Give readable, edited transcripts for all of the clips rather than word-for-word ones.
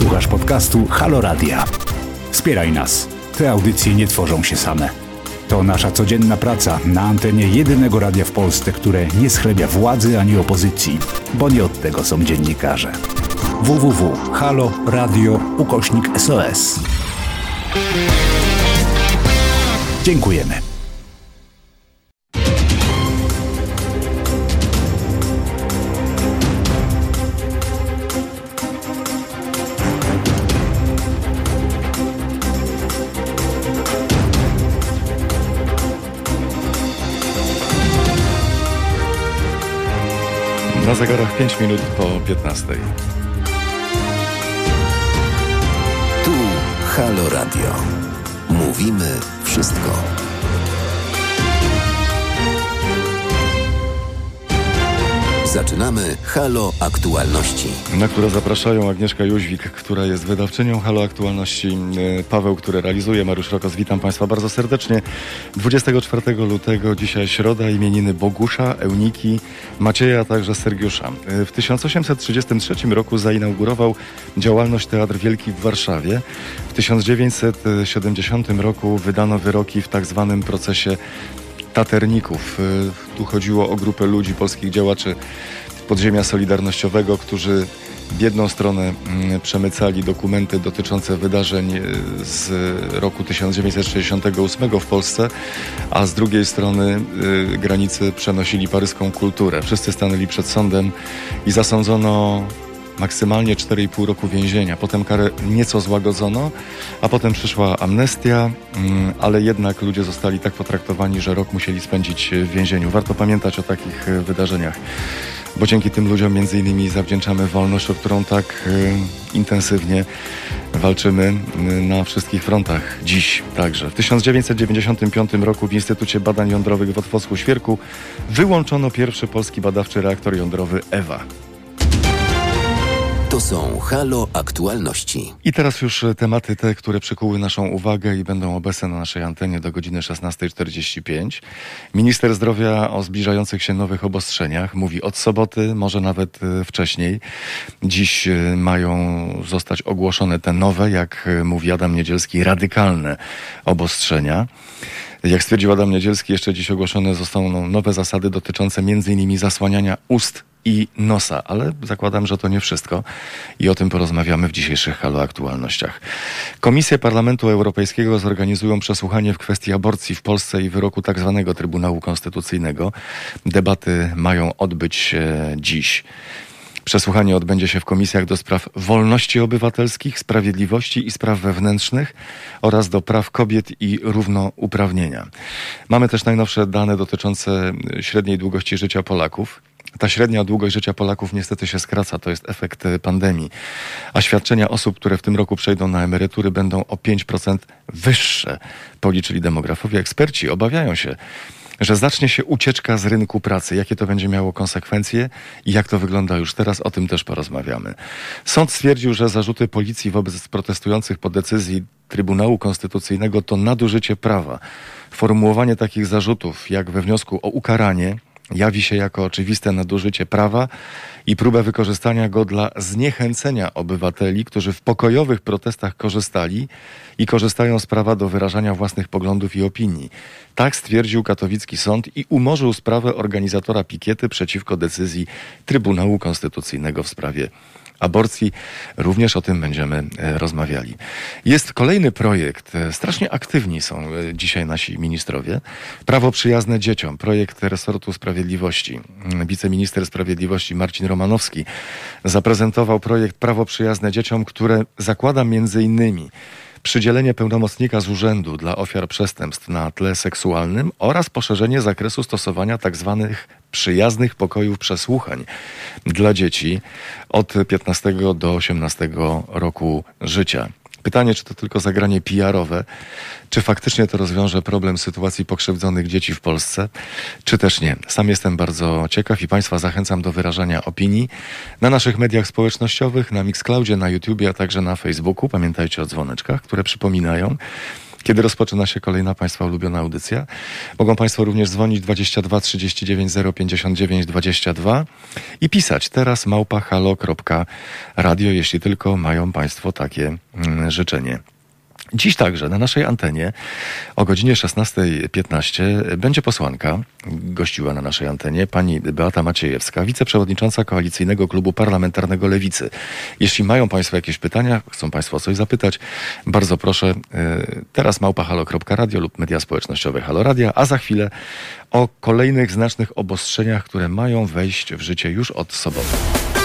Słuchasz podcastu Halo Radia. Wspieraj nas. Te audycje nie tworzą się same. To nasza codzienna praca na antenie jedynego radia w Polsce, które nie schlebia władzy ani opozycji, bo nie od tego są dziennikarze. www.haloradio.SOS. Dziękujemy. Na zegarach 5 minut po 15. Tu Halo Radio. Mówimy wszystko. Zaczynamy Halo Aktualności. Na które zapraszają Agnieszka Jóźwik, która jest wydawczynią Halo Aktualności, Paweł, który realizuje, Mariusz Rokos. Witam Państwa bardzo serdecznie. 24 lutego, dzisiaj środa, imieniny Bogusza, Euniki, Macieja, a także Sergiusza. W 1833 roku zainaugurował działalność Teatr Wielki w Warszawie. W 1970 roku wydano wyroki w tak zwanym procesie Taterników. Tu chodziło o grupę ludzi, polskich działaczy podziemia solidarnościowego, którzy w jedną stronę przemycali dokumenty dotyczące wydarzeń z roku 1968 w Polsce, a z drugiej strony granicy przenosili paryską kulturę. Wszyscy stanęli przed sądem i zasądzono maksymalnie 4,5 roku więzienia. Potem karę nieco złagodzono, a potem przyszła amnestia, ale jednak ludzie zostali tak potraktowani, że rok musieli spędzić w więzieniu. Warto pamiętać o takich wydarzeniach, bo dzięki tym ludziom między innymi zawdzięczamy wolność, o którą tak intensywnie walczymy na wszystkich frontach dziś także. W 1995 roku w Instytucie Badań Jądrowych w Otwocku-Świerku wyłączono pierwszy polski badawczy reaktor jądrowy EWA. To są Halo Aktualności. I teraz już tematy te, które przykuły naszą uwagę i będą obecne na naszej antenie do godziny 16:45. Minister zdrowia o zbliżających się nowych obostrzeniach mówi od soboty, może nawet wcześniej. Dziś mają zostać ogłoszone te nowe, jak mówi Adam Niedzielski, radykalne obostrzenia. Jak stwierdził Adam Niedzielski, jeszcze dziś ogłoszone zostaną nowe zasady dotyczące m.in. zasłaniania ust i nosa, ale zakładam, że to nie wszystko i o tym porozmawiamy w dzisiejszych Halo Aktualnościach. Komisje Parlamentu Europejskiego zorganizują przesłuchanie w kwestii aborcji w Polsce i wyroku tak zwanego Trybunału Konstytucyjnego. Debaty mają odbyć się dziś. Przesłuchanie odbędzie się w komisjach do spraw wolności obywatelskich, sprawiedliwości i spraw wewnętrznych oraz do praw kobiet i równouprawnienia. Mamy też najnowsze dane dotyczące średniej długości życia Polaków. Ta średnia długość życia Polaków niestety się skraca, to jest efekt pandemii. A świadczenia osób, które w tym roku przejdą na emerytury, będą o 5% wyższe, policzyli demografowie. Eksperci obawiają się, że zacznie się ucieczka z rynku pracy. Jakie to będzie miało konsekwencje i jak to wygląda już teraz, o tym też porozmawiamy. Sąd stwierdził, że zarzuty policji wobec protestujących po decyzji Trybunału Konstytucyjnego to nadużycie prawa. Formułowanie takich zarzutów, jak we wniosku o ukaranie, jawi się jako oczywiste nadużycie prawa i próbę wykorzystania go dla zniechęcenia obywateli, którzy w pokojowych protestach korzystali i korzystają z prawa do wyrażania własnych poglądów i opinii. Tak stwierdził katowicki sąd i umorzył sprawę organizatora pikiety przeciwko decyzji Trybunału Konstytucyjnego w sprawie aborcji. Również o tym będziemy rozmawiali. Jest kolejny projekt. Strasznie aktywni są dzisiaj nasi ministrowie. Prawo przyjazne dzieciom. Projekt resortu sprawiedliwości. Wiceminister sprawiedliwości Marcin Romanowski zaprezentował projekt Prawo przyjazne dzieciom, które zakłada między innymi przydzielenie pełnomocnika z urzędu dla ofiar przestępstw na tle seksualnym oraz poszerzenie zakresu stosowania tzw. przyjaznych pokojów przesłuchań dla dzieci od 15 do 18 roku życia. Pytanie, czy to tylko zagranie PR-owe, czy faktycznie to rozwiąże problem sytuacji pokrzywdzonych dzieci w Polsce, czy też nie. Sam jestem bardzo ciekaw i Państwa zachęcam do wyrażania opinii na naszych mediach społecznościowych, na Mixcloudzie, na YouTubie, a także na Facebooku. Pamiętajcie o dzwoneczkach, które przypominają. kiedy rozpoczyna się kolejna Państwa ulubiona audycja. Mogą Państwo również dzwonić 22 39 059 22 i pisać teraz @halo.radio, jeśli tylko mają Państwo takie życzenie. Dziś także na naszej antenie o godzinie 16:15 będzie posłanka, gościła na naszej antenie pani Beata Maciejewska, wiceprzewodnicząca Koalicyjnego Klubu Parlamentarnego Lewicy. Jeśli mają Państwo jakieś pytania, chcą Państwo o coś zapytać, bardzo proszę, teraz @halo.radio lub media społecznościowe Halo Radia, a za chwilę o kolejnych znacznych obostrzeniach, które mają wejść w życie już od soboty.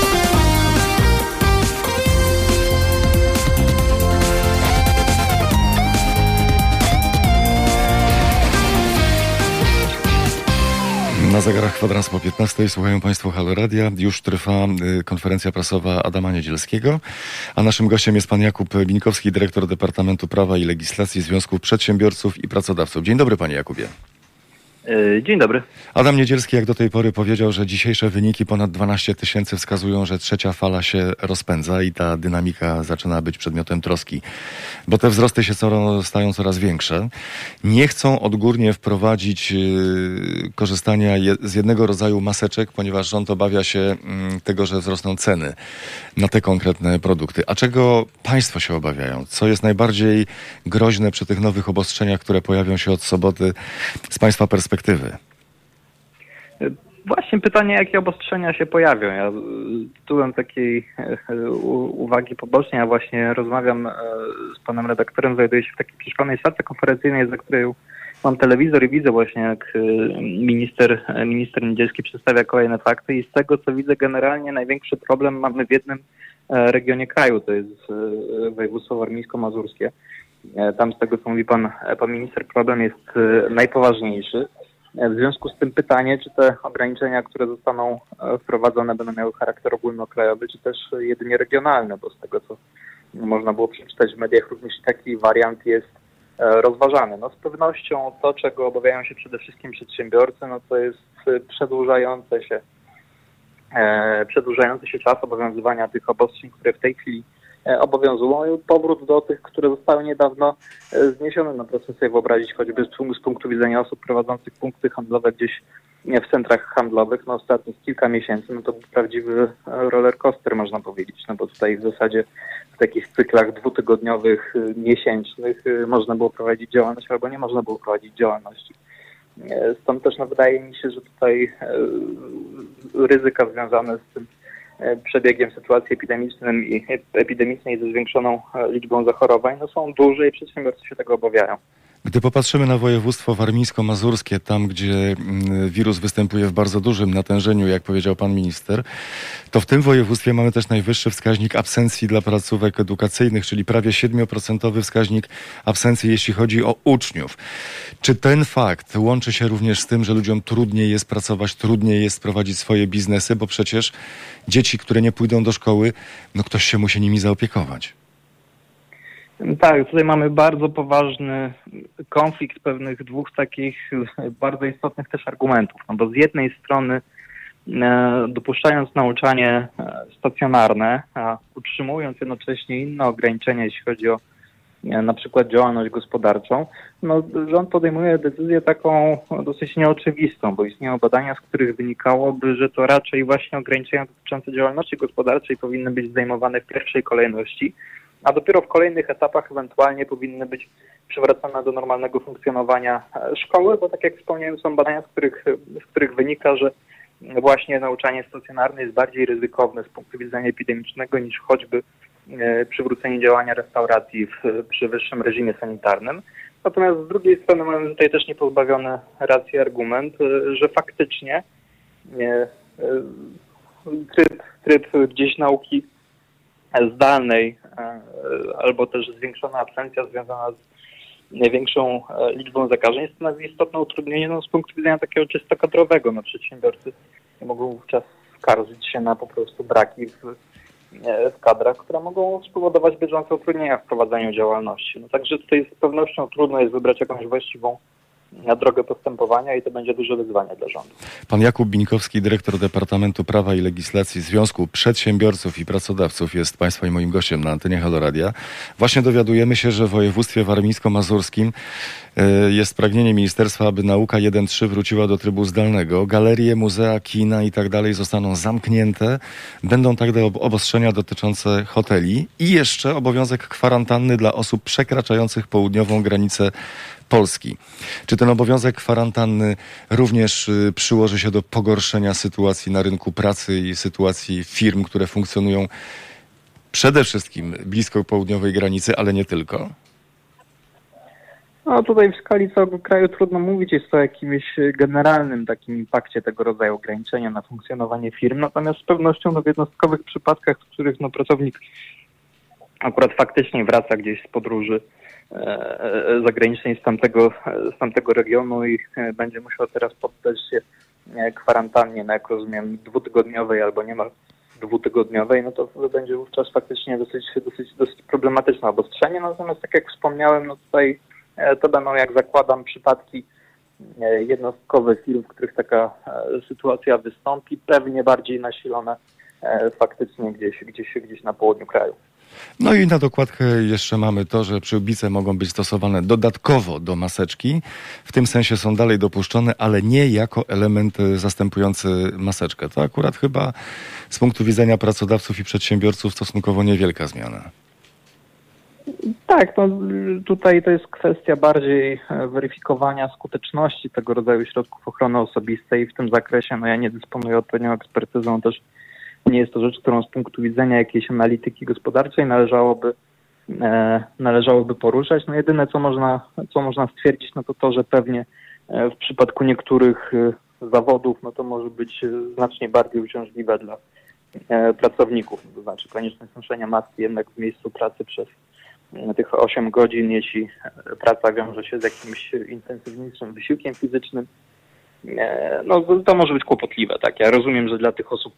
Na zegarach kwadrans po 15 słuchają Państwo Halo Radia. Już trwa konferencja prasowa Adama Niedzielskiego, a naszym gościem jest pan Jakub Bińkowski, dyrektor Departamentu Prawa i Legislacji Związku Przedsiębiorców i Pracodawców. Dzień dobry, panie Jakubie. Dzień dobry. Adam Niedzielski jak do tej pory powiedział, że dzisiejsze wyniki ponad 12 000 wskazują, że trzecia fala się rozpędza i ta dynamika zaczyna być przedmiotem troski, bo te wzrosty się stają coraz większe. Nie chcą odgórnie wprowadzić korzystania z jednego rodzaju maseczek, ponieważ rząd obawia się tego, że wzrosną ceny na te konkretne produkty. A czego państwo się obawiają? Co jest najbardziej groźne przy tych nowych obostrzeniach, które pojawią się od soboty z państwa perspektywy? Właśnie pytanie, jakie obostrzenia się pojawią. Ja tytułem takiej uwagi pobocznej, ja właśnie rozmawiam z panem redaktorem, znajduję się w takiej przyszklanej salce konferencyjnej, za której mam telewizor i widzę właśnie, jak minister Niedzielski przedstawia kolejne fakty i z tego, co widzę, generalnie największy problem mamy w jednym regionie kraju, to jest województwo warmińsko-mazurskie. Tam z tego, co mówi pan minister, problem jest najpoważniejszy. W związku z tym pytanie, czy te ograniczenia, które zostaną wprowadzone, będą miały charakter ogólnokrajowy, czy też jedynie regionalny, bo z tego, co można było przeczytać w mediach, również taki wariant jest rozważany. No z pewnością to, czego obawiają się przede wszystkim przedsiębiorcy, no to jest przedłużający się czas obowiązywania tych obostrzeń, które w tej chwili obowiązują, i powrót do tych, które zostały niedawno zniesione. No proszę sobie wyobrazić choćby z punktu widzenia osób prowadzących punkty handlowe gdzieś w centrach handlowych, no ostatnich kilka miesięcy, no to był prawdziwy roller coaster, można powiedzieć, no bo tutaj w zasadzie w takich cyklach dwutygodniowych, miesięcznych można było prowadzić działalność albo nie można było prowadzić działalności. Stąd też wydaje mi się, że tutaj ryzyka związane z tym przebiegiem sytuacji epidemicznej ze zwiększoną liczbą zachorowań są duże i przedsiębiorcy się tego obawiają. Gdy popatrzymy na województwo warmińsko-mazurskie, tam gdzie wirus występuje w bardzo dużym natężeniu, jak powiedział pan minister, to w tym województwie mamy też najwyższy wskaźnik absencji dla placówek edukacyjnych, czyli prawie 7% wskaźnik absencji, jeśli chodzi o uczniów. Czy ten fakt łączy się również z tym, że ludziom trudniej jest pracować, trudniej jest prowadzić swoje biznesy, bo przecież dzieci, które nie pójdą do szkoły, no ktoś się musi nimi zaopiekować. Tak, tutaj mamy bardzo poważny konflikt pewnych dwóch takich bardzo istotnych też argumentów. No bo z jednej strony dopuszczając nauczanie stacjonarne, a utrzymując jednocześnie inne ograniczenia, jeśli chodzi o na przykład działalność gospodarczą, no rząd podejmuje decyzję taką dosyć nieoczywistą, bo istnieją badania, z których wynikałoby, że to raczej właśnie ograniczenia dotyczące działalności gospodarczej powinny być zdejmowane w pierwszej kolejności, a dopiero w kolejnych etapach ewentualnie powinny być przywracane do normalnego funkcjonowania szkoły, bo tak jak wspomniałem, są badania, z których wynika, że właśnie nauczanie stacjonarne jest bardziej ryzykowne z punktu widzenia epidemicznego niż choćby przywrócenie działania restauracji przy wyższym reżimie sanitarnym. Natomiast z drugiej strony mamy tutaj też niepozbawiony racji argument, że faktycznie tryb gdzieś nauki zdalnej albo też zwiększona absencja związana z największą liczbą zakażeń stanowi istotne utrudnienie z punktu widzenia takiego czysto kadrowego. No, przedsiębiorcy mogą wówczas skarżyć się na po prostu braki w kadrach, które mogą spowodować bieżące utrudnienia w prowadzeniu działalności. No, także tutaj z pewnością trudno jest wybrać jakąś właściwą na drogę postępowania i to będzie duże wyzwanie dla rządu. Pan Jakub Bińkowski, dyrektor Departamentu Prawa i Legislacji Związku Przedsiębiorców i Pracodawców jest Państwa i moim gościem na antenie Halo Radia. Właśnie dowiadujemy się, że w województwie warmińsko-mazurskim jest pragnienie ministerstwa, aby nauka 1.3 wróciła do trybu zdalnego. Galerie, muzea, kina i tak dalej zostaną zamknięte. Będą także obostrzenia dotyczące hoteli i jeszcze obowiązek kwarantanny dla osób przekraczających południową granicę Polski. Czy ten obowiązek kwarantanny również przyłoży się do pogorszenia sytuacji na rynku pracy i sytuacji firm, które funkcjonują przede wszystkim blisko południowej granicy, ale nie tylko? No tutaj w skali całego kraju trudno mówić, jest to o jakimś generalnym takim impakcie tego rodzaju ograniczenia na funkcjonowanie firm, natomiast z pewnością w jednostkowych przypadkach, w których pracownik akurat faktycznie wraca gdzieś z podróży zagranicznej z tamtego regionu i będzie musiał teraz poddać się kwarantannie, no jak rozumiem 2-tygodniowej albo niemal 2-tygodniowej, no to będzie wówczas faktycznie dosyć problematyczne obostrzenie. Natomiast tak jak wspomniałem, no tutaj to będą, jak zakładam, przypadki jednostkowe firm, w których taka sytuacja wystąpi, pewnie bardziej nasilone faktycznie gdzieś na południu kraju. No i na dokładkę jeszcze mamy to, że przyłbice mogą być stosowane dodatkowo do maseczki. W tym sensie są dalej dopuszczone, ale nie jako element zastępujący maseczkę. To akurat chyba z punktu widzenia pracodawców i przedsiębiorców stosunkowo niewielka zmiana. Tak, no tutaj to jest kwestia bardziej weryfikowania skuteczności tego rodzaju środków ochrony osobistej. W tym zakresie ja nie dysponuję odpowiednią ekspertyzą, też nie jest to rzecz, którą z punktu widzenia jakiejś analityki gospodarczej należałoby poruszać. No jedyne, co można stwierdzić, no to, że pewnie w przypadku niektórych zawodów, no to może być znacznie bardziej uciążliwe dla pracowników. To znaczy konieczność noszenia maski jednak w miejscu pracy przez tych 8 godzin, jeśli praca wiąże się z jakimś intensywniejszym wysiłkiem fizycznym, no to może być kłopotliwe, tak. Ja rozumiem, że dla tych osób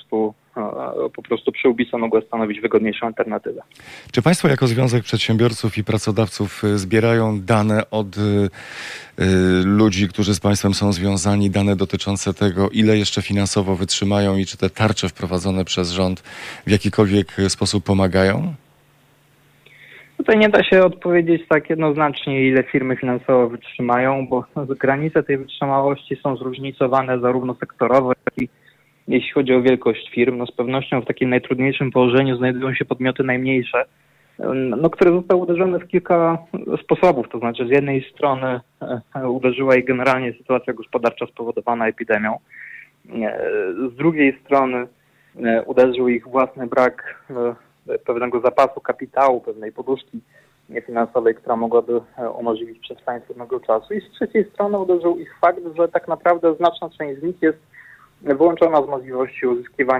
po prostu przyłbica mogła stanowić wygodniejszą alternatywę. Czy Państwo jako Związek Przedsiębiorców i Pracodawców zbierają dane od ludzi, którzy z Państwem są związani, dane dotyczące tego, ile jeszcze finansowo wytrzymają i czy te tarcze wprowadzone przez rząd w jakikolwiek sposób pomagają? Tutaj nie da się odpowiedzieć tak jednoznacznie, ile firmy finansowo wytrzymają, bo granice tej wytrzymałości są zróżnicowane zarówno sektorowo, jak i jeśli chodzi o wielkość firm. No z pewnością w takim najtrudniejszym położeniu znajdują się podmioty najmniejsze, które zostały uderzone w kilka sposobów. To znaczy z jednej strony uderzyła ich generalnie sytuacja gospodarcza spowodowana epidemią. Z drugiej strony uderzył ich własny brak pewnego zapasu kapitału, pewnej poduszki finansowej, która mogłaby umożliwić przetrwanie trudnego czasu. I z trzeciej strony uderzył ich fakt, że tak naprawdę znaczna część z nich jest wyłączona z możliwości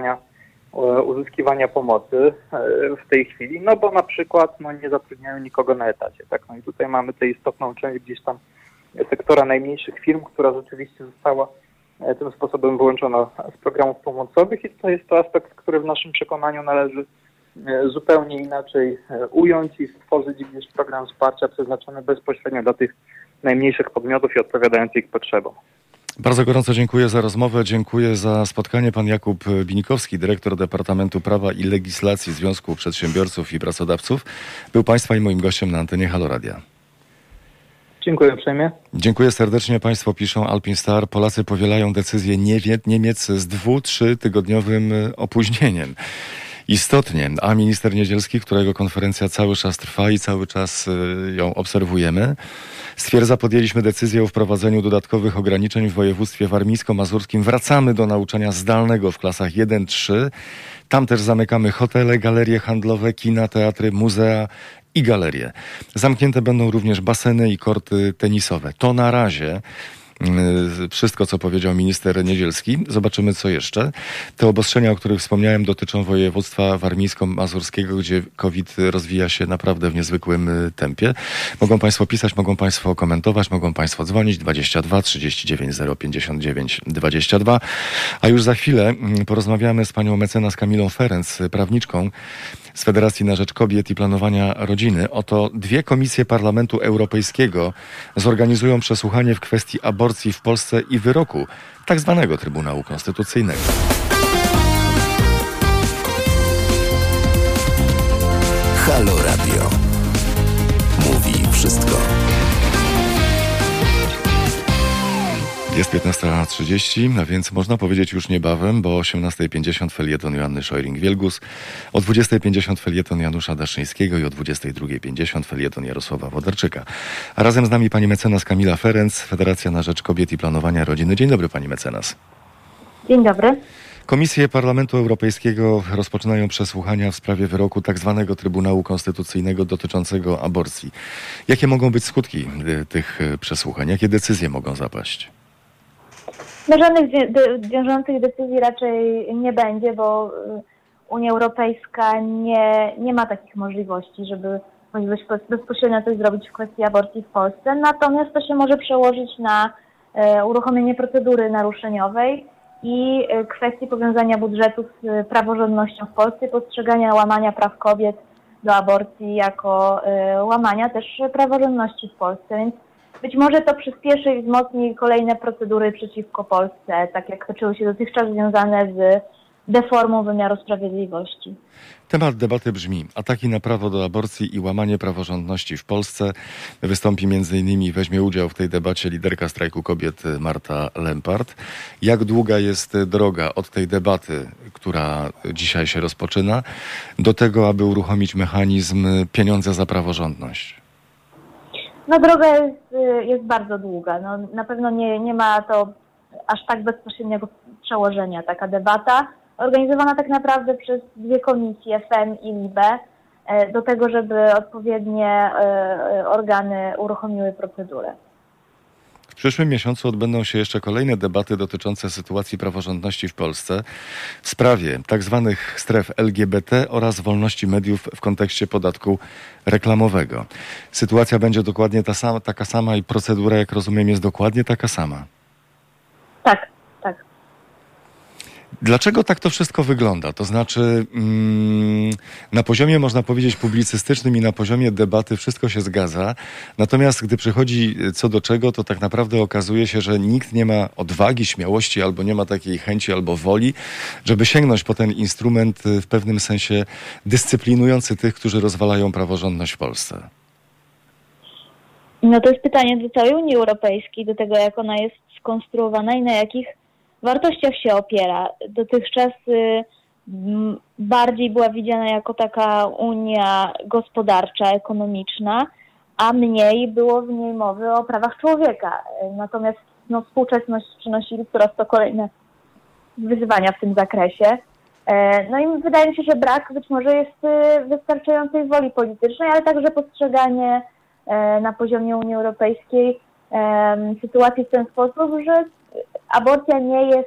uzyskiwania pomocy w tej chwili, no bo na przykład nie zatrudniają nikogo na etacie. Tak? No i tutaj mamy tę istotną część gdzieś tam sektora najmniejszych firm, która rzeczywiście została tym sposobem wyłączona z programów pomocowych i to jest to aspekt, który w naszym przekonaniu należy zupełnie inaczej ująć i stworzyć gdzieś program wsparcia przeznaczony bezpośrednio dla tych najmniejszych podmiotów i odpowiadający ich potrzebom. Bardzo gorąco dziękuję za rozmowę, dziękuję za spotkanie. Pan Jakub Bińkowski, dyrektor Departamentu Prawa i Legislacji Związku Przedsiębiorców i Pracodawców, był Państwa i moim gościem na antenie Halo Radia. Dziękuję uprzejmie. Dziękuję serdecznie. Państwo piszą Alpin Star. Polacy powielają decyzję Niemiec z 2-3 tygodniowym opóźnieniem. Istotnie, a minister Niedzielski, którego konferencja cały czas trwa i cały czas ją obserwujemy, stwierdza, podjęliśmy decyzję o wprowadzeniu dodatkowych ograniczeń w województwie warmińsko-mazurskim. Wracamy do nauczania zdalnego w klasach 1-3. Tam też zamykamy hotele, galerie handlowe, kina, teatry, muzea i galerie. Zamknięte będą również baseny i korty tenisowe. To na razie. wszystko, co powiedział minister Niedzielski. Zobaczymy, co jeszcze. Te obostrzenia, o których wspomniałem, dotyczą województwa warmińsko-mazurskiego, gdzie COVID rozwija się naprawdę w niezwykłym tempie. Mogą Państwo pisać, mogą Państwo komentować, mogą Państwo dzwonić 22 39 059 22. A już za chwilę porozmawiamy z panią mecenas Kamilą Ferenc, prawniczką z Federacji na Rzecz Kobiet i Planowania Rodziny. Oto 2 komisje Parlamentu Europejskiego zorganizują przesłuchanie w kwestii aborcji w Polsce i wyroku tak zwanego Trybunału Konstytucyjnego. Halo Radio. Mówi wszystko. Jest 15:30, a więc można powiedzieć już niebawem, bo o 18:50 felieton Joanny Szojring-Wielgus, o 20:50 felieton Janusza Daszyńskiego i o 22:50 felieton Jarosława Wodarczyka. A razem z nami pani mecenas Kamila Ferenc, Federacja na Rzecz Kobiet i Planowania Rodziny. Dzień dobry, pani mecenas. Dzień dobry. Komisje Parlamentu Europejskiego rozpoczynają przesłuchania w sprawie wyroku tak zwanego Trybunału Konstytucyjnego dotyczącego aborcji. Jakie mogą być skutki tych przesłuchań? Jakie decyzje mogą zapaść? No, żadnych wiążących decyzji raczej nie będzie, bo Unia Europejska nie ma takich możliwości, żeby bezpośrednio coś zrobić w kwestii aborcji w Polsce. Natomiast to się może przełożyć na uruchomienie procedury naruszeniowej i kwestii powiązania budżetu z praworządnością w Polsce, postrzegania łamania praw kobiet do aborcji jako łamania też praworządności w Polsce. Więc być może to przyspieszy i wzmocni kolejne procedury przeciwko Polsce, tak jak toczyły się dotychczas, związane z deformą wymiaru sprawiedliwości. Temat debaty brzmi: ataki na prawo do aborcji i łamanie praworządności w Polsce. Wystąpi m.in. weźmie udział w tej debacie liderka strajku kobiet Marta Lempart. Jak długa jest droga od tej debaty, która dzisiaj się rozpoczyna, do tego, aby uruchomić mechanizm pieniądze za praworządność? No, droga jest bardzo długa. No, na pewno nie ma to aż tak bezpośredniego przełożenia taka debata, organizowana tak naprawdę przez 2 komisje, FEM i LIBE, do tego, żeby odpowiednie organy uruchomiły procedurę. W przyszłym miesiącu odbędą się jeszcze kolejne debaty dotyczące sytuacji praworządności w Polsce w sprawie tzw. stref LGBT oraz wolności mediów w kontekście podatku reklamowego. Sytuacja będzie dokładnie taka sama i procedura, jak rozumiem, jest dokładnie taka sama. Tak. Dlaczego tak to wszystko wygląda? To znaczy na poziomie, można powiedzieć, publicystycznym i na poziomie debaty wszystko się zgadza. Natomiast gdy przychodzi co do czego, to tak naprawdę okazuje się, że nikt nie ma odwagi, śmiałości, albo nie ma takiej chęci, albo woli, żeby sięgnąć po ten instrument w pewnym sensie dyscyplinujący tych, którzy rozwalają praworządność w Polsce. No to jest pytanie do całej Unii Europejskiej, do tego, jak ona jest skonstruowana i na jakich wartościach się opiera. Dotychczas bardziej była widziana jako taka unia gospodarcza, ekonomiczna, a mniej było w niej mowy o prawach człowieka. Natomiast współczesność przynosi coraz to kolejne wyzwania w tym zakresie. No i wydaje mi się, że brak być może jest wystarczającej woli politycznej, ale także postrzeganie na poziomie Unii Europejskiej sytuacji w ten sposób, że aborcja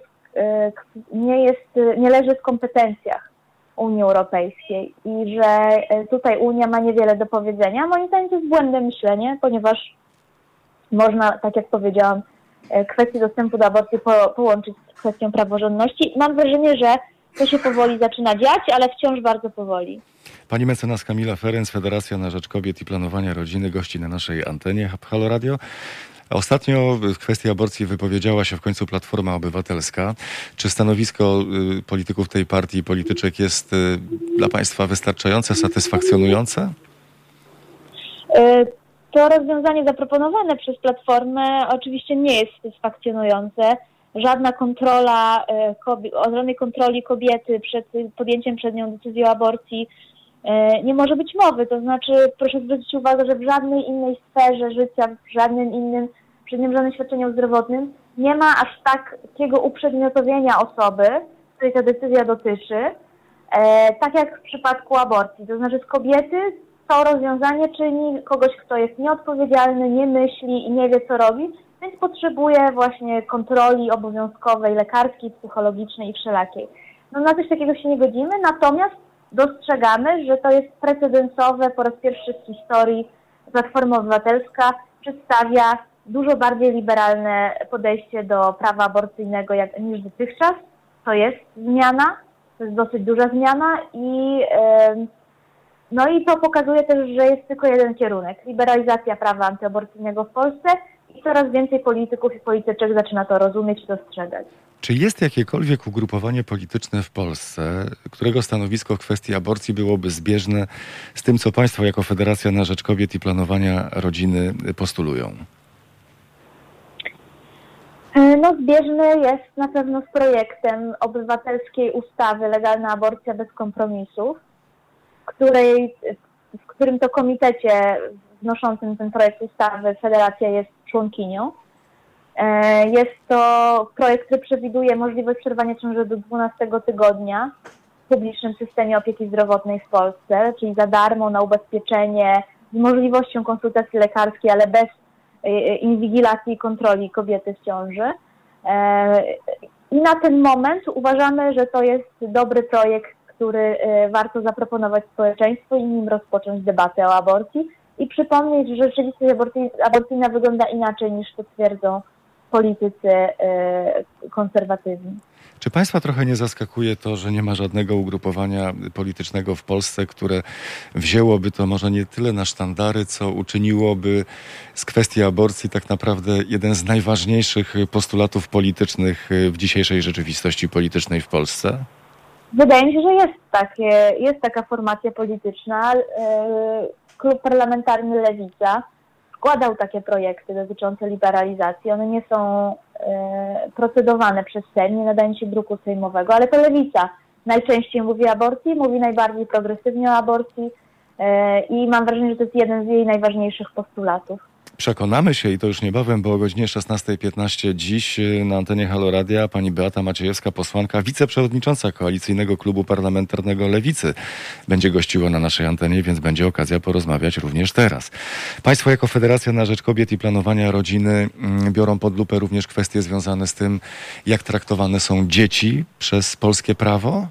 nie leży w kompetencjach Unii Europejskiej i że tutaj Unia ma niewiele do powiedzenia. Moim zdaniem to jest błędne myślenie, ponieważ można, tak jak powiedziałam, kwestię dostępu do aborcji połączyć z kwestią praworządności. Mam wrażenie, że to się powoli zaczyna dziać, ale wciąż bardzo powoli. Pani mecenas Kamila Ferenc, Federacja na Rzecz Kobiet i Planowania Rodziny, gości na naszej antenie Halo Radio. Ostatnio w kwestii aborcji wypowiedziała się w końcu Platforma Obywatelska. Czy stanowisko polityków tej partii i polityczek jest dla Państwa wystarczające, satysfakcjonujące? To rozwiązanie zaproponowane przez Platformę oczywiście nie jest satysfakcjonujące. Żadna kontrola, o żadnej kontroli kobiety przed podjęciem przez nią decyzji o aborcji nie może być mowy. To znaczy, proszę zwrócić uwagę, że w żadnej innej sferze życia, w żadnym innym świadczeniu zdrowotnym nie ma aż takiego uprzedmiotowienia osoby, której ta decyzja dotyczy, tak jak w przypadku aborcji. To znaczy, z kobiety to rozwiązanie czyni kogoś, kto jest nieodpowiedzialny, nie myśli i nie wie, co robi, więc potrzebuje właśnie kontroli obowiązkowej, lekarskiej, psychologicznej i wszelakiej. No na coś takiego się nie godzimy, natomiast dostrzegamy, że to jest precedensowe, po raz pierwszy w historii Platforma Obywatelska przedstawia dużo bardziej liberalne podejście do prawa aborcyjnego niż dotychczas. To jest zmiana, to jest dosyć duża zmiana i to pokazuje też, że jest tylko jeden kierunek. Liberalizacja prawa antyaborcyjnego w Polsce i coraz więcej polityków i polityczek zaczyna to rozumieć i dostrzegać. Czy jest jakiekolwiek ugrupowanie polityczne w Polsce, którego stanowisko w kwestii aborcji byłoby zbieżne z tym, co państwo jako Federacja na Rzecz Kobiet i Planowania Rodziny postulują? No, zbieżny jest na pewno z projektem obywatelskiej ustawy Legalna aborcja bez kompromisów, w którym to komitecie wnoszącym ten projekt ustawy Federacja jest członkinią. Jest to projekt, który przewiduje możliwość przerwania ciąży do 12 tygodnia w publicznym systemie opieki zdrowotnej w Polsce, czyli za darmo, na ubezpieczenie, z możliwością konsultacji lekarskiej, ale bez inwigilacji i kontroli kobiety w ciąży. I na ten moment uważamy, że to jest dobry projekt, który warto zaproponować społeczeństwu i nim rozpocząć debatę o aborcji i przypomnieć, że rzeczywistość aborcyjna wygląda inaczej niż to twierdzą politycy konserwatywni. Czy państwa trochę nie zaskakuje to, że nie ma żadnego ugrupowania politycznego w Polsce, które wzięłoby to może nie tyle na sztandary, co uczyniłoby z kwestii aborcji tak naprawdę jeden z najważniejszych postulatów politycznych w dzisiejszej rzeczywistości politycznej w Polsce? Wydaje mi się, że jest taka formacja polityczna. Klub Parlamentarny Lewica składał takie projekty dotyczące liberalizacji. One nie są procedowane przez Sejm, nie nadają się druku sejmowego, ale to Lewica najczęściej mówi o aborcji, mówi najbardziej progresywnie o aborcji i mam wrażenie, że to jest jeden z jej najważniejszych postulatów. Przekonamy się i to już niebawem, bo o godzinie 16:15 dziś na antenie Halo Radia pani Beata Maciejewska, posłanka, wiceprzewodnicząca Koalicyjnego Klubu Parlamentarnego Lewicy, będzie gościła na naszej antenie, więc będzie okazja porozmawiać również teraz. Państwo jako Federacja na Rzecz Kobiet i Planowania Rodziny biorą pod lupę również kwestie związane z tym, jak traktowane są dzieci przez polskie prawo?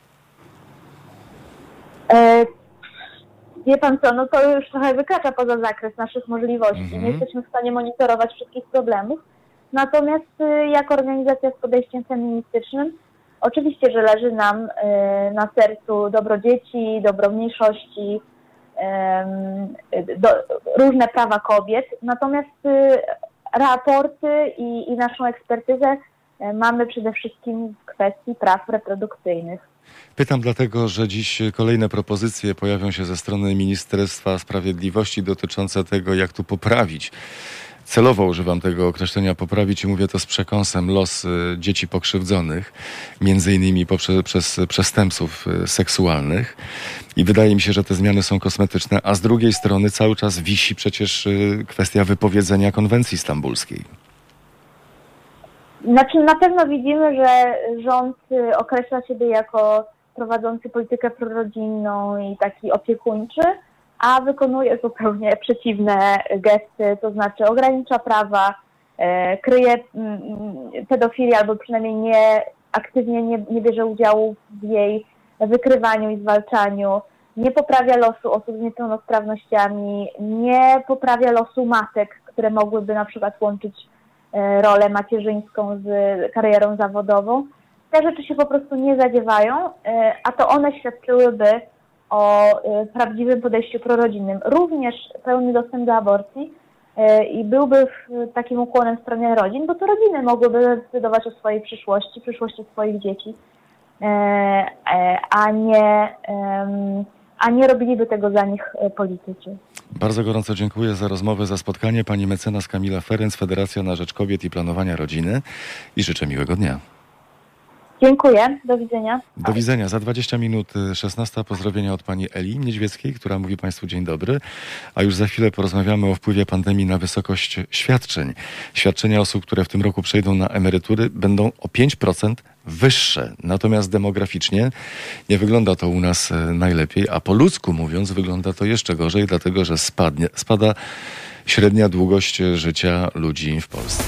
Wie pan co, no to już trochę wykracza poza zakres naszych możliwości. Nie jesteśmy w stanie monitorować wszystkich problemów. Natomiast jako organizacja z podejściem feministycznym oczywiście, że leży nam na sercu dobro dzieci, dobro mniejszości, różne prawa kobiet. Natomiast raporty i naszą ekspertyzę mamy przede wszystkim w kwestii praw reprodukcyjnych. Pytam dlatego, że dziś kolejne propozycje pojawią się ze strony Ministerstwa Sprawiedliwości dotyczące tego, jak tu poprawić. Celowo używam tego określenia poprawić i mówię to z przekąsem los dzieci pokrzywdzonych, między innymi przez przestępców seksualnych. I wydaje mi się, że te zmiany są kosmetyczne, a z drugiej strony cały czas wisi przecież kwestia wypowiedzenia konwencji stambulskiej. Znaczy na pewno widzimy, że rząd określa siebie jako prowadzący politykę prorodzinną i taki opiekuńczy, a wykonuje zupełnie przeciwne gesty, to znaczy ogranicza prawa, kryje pedofilię albo przynajmniej aktywnie nie bierze udziału w jej wykrywaniu i zwalczaniu, nie poprawia losu osób z niepełnosprawnościami, nie poprawia losu matek, które mogłyby na przykład łączyć rolę macierzyńską z karierą zawodową. Te rzeczy się po prostu nie zadziewają, a to one świadczyłyby o prawdziwym podejściu prorodzinnym. Również pełny dostęp do aborcji i byłby takim ukłonem w stronę rodzin, bo to rodziny mogłyby decydować o swojej przyszłości swoich dzieci, a nie robiliby tego za nich politycy. Bardzo gorąco dziękuję za rozmowę, za spotkanie. Pani mecenas Kamila Ferenc, Federacja na Rzecz Kobiet i Planowania Rodziny i życzę miłego dnia. Dziękuję, do widzenia. Do widzenia. Za 20 minut 16. Pozdrowienia od pani Eli Niedźwieckiej, która mówi Państwu dzień dobry. A już za chwilę porozmawiamy o wpływie pandemii na wysokość świadczeń. Świadczenia osób, które w tym roku przejdą na emerytury, będą o 5% wyższe. Natomiast demograficznie nie wygląda to u nas najlepiej, a po ludzku mówiąc wygląda to jeszcze gorzej, dlatego że spada średnia długość życia ludzi w Polsce.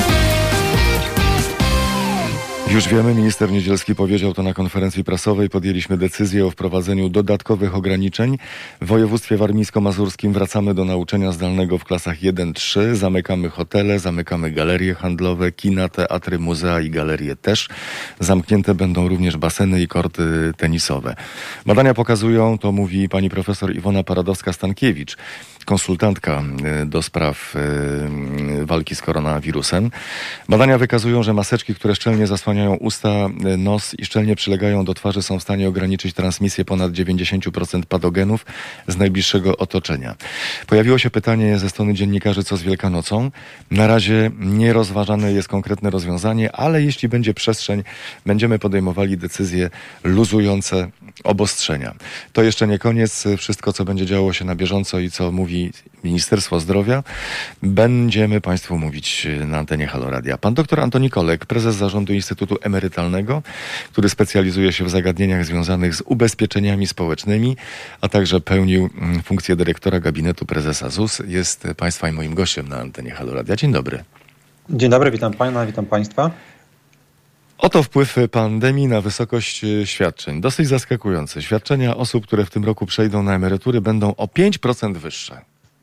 Już wiemy, minister Niedzielski powiedział to na konferencji prasowej. Podjęliśmy decyzję o wprowadzeniu dodatkowych ograniczeń. W województwie warmińsko-mazurskim wracamy do nauczania zdalnego w klasach 1-3. Zamykamy hotele, zamykamy galerie handlowe, kina, teatry, muzea i galerie też. Zamknięte będą również baseny i korty tenisowe. Badania pokazują, to mówi pani profesor Iwona Paradowska-Stankiewicz, konsultantka do spraw walki z koronawirusem. Badania wykazują, że maseczki, które szczelnie zasłaniają usta, nos i szczelnie przylegają do twarzy, są w stanie ograniczyć transmisję ponad 90% patogenów z najbliższego otoczenia. Pojawiło się pytanie ze strony dziennikarzy, co z Wielkanocą. Na razie nie rozważane jest konkretne rozwiązanie, ale jeśli będzie przestrzeń, będziemy podejmowali decyzje luzujące obostrzenia. To jeszcze nie koniec. Wszystko, co będzie działo się na bieżąco i co mówi Ministerstwo Zdrowia, będziemy Państwu mówić na antenie Halo Radia. Pan dr Antoni Kolek, prezes zarządu Instytutu Emerytalnego, który specjalizuje się w zagadnieniach związanych z ubezpieczeniami społecznymi, a także pełnił funkcję dyrektora gabinetu prezesa ZUS, jest Państwa i moim gościem na antenie Halo Radia. Dzień dobry. Dzień dobry, witam Pana, witam Państwa. Oto wpływ pandemii na wysokość świadczeń. Dosyć zaskakujący. Świadczenia osób, które w tym roku przejdą na emerytury, będą o 5% wyższe.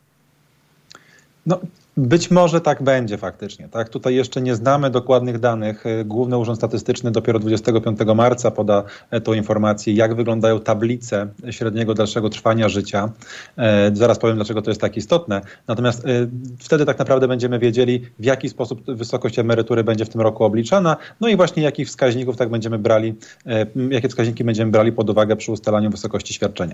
No, być może tak będzie faktycznie. Tak? Tutaj jeszcze nie znamy dokładnych danych. Główny Urząd Statystyczny dopiero 25 marca poda tą informację, jak wyglądają tablice średniego dalszego trwania życia. Zaraz powiem, dlaczego to jest tak istotne. Natomiast wtedy tak naprawdę będziemy wiedzieli, w jaki sposób wysokość emerytury będzie w tym roku obliczana, no i właśnie jakich wskaźników tak będziemy brali, jakie wskaźniki będziemy brali pod uwagę przy ustalaniu wysokości świadczenia.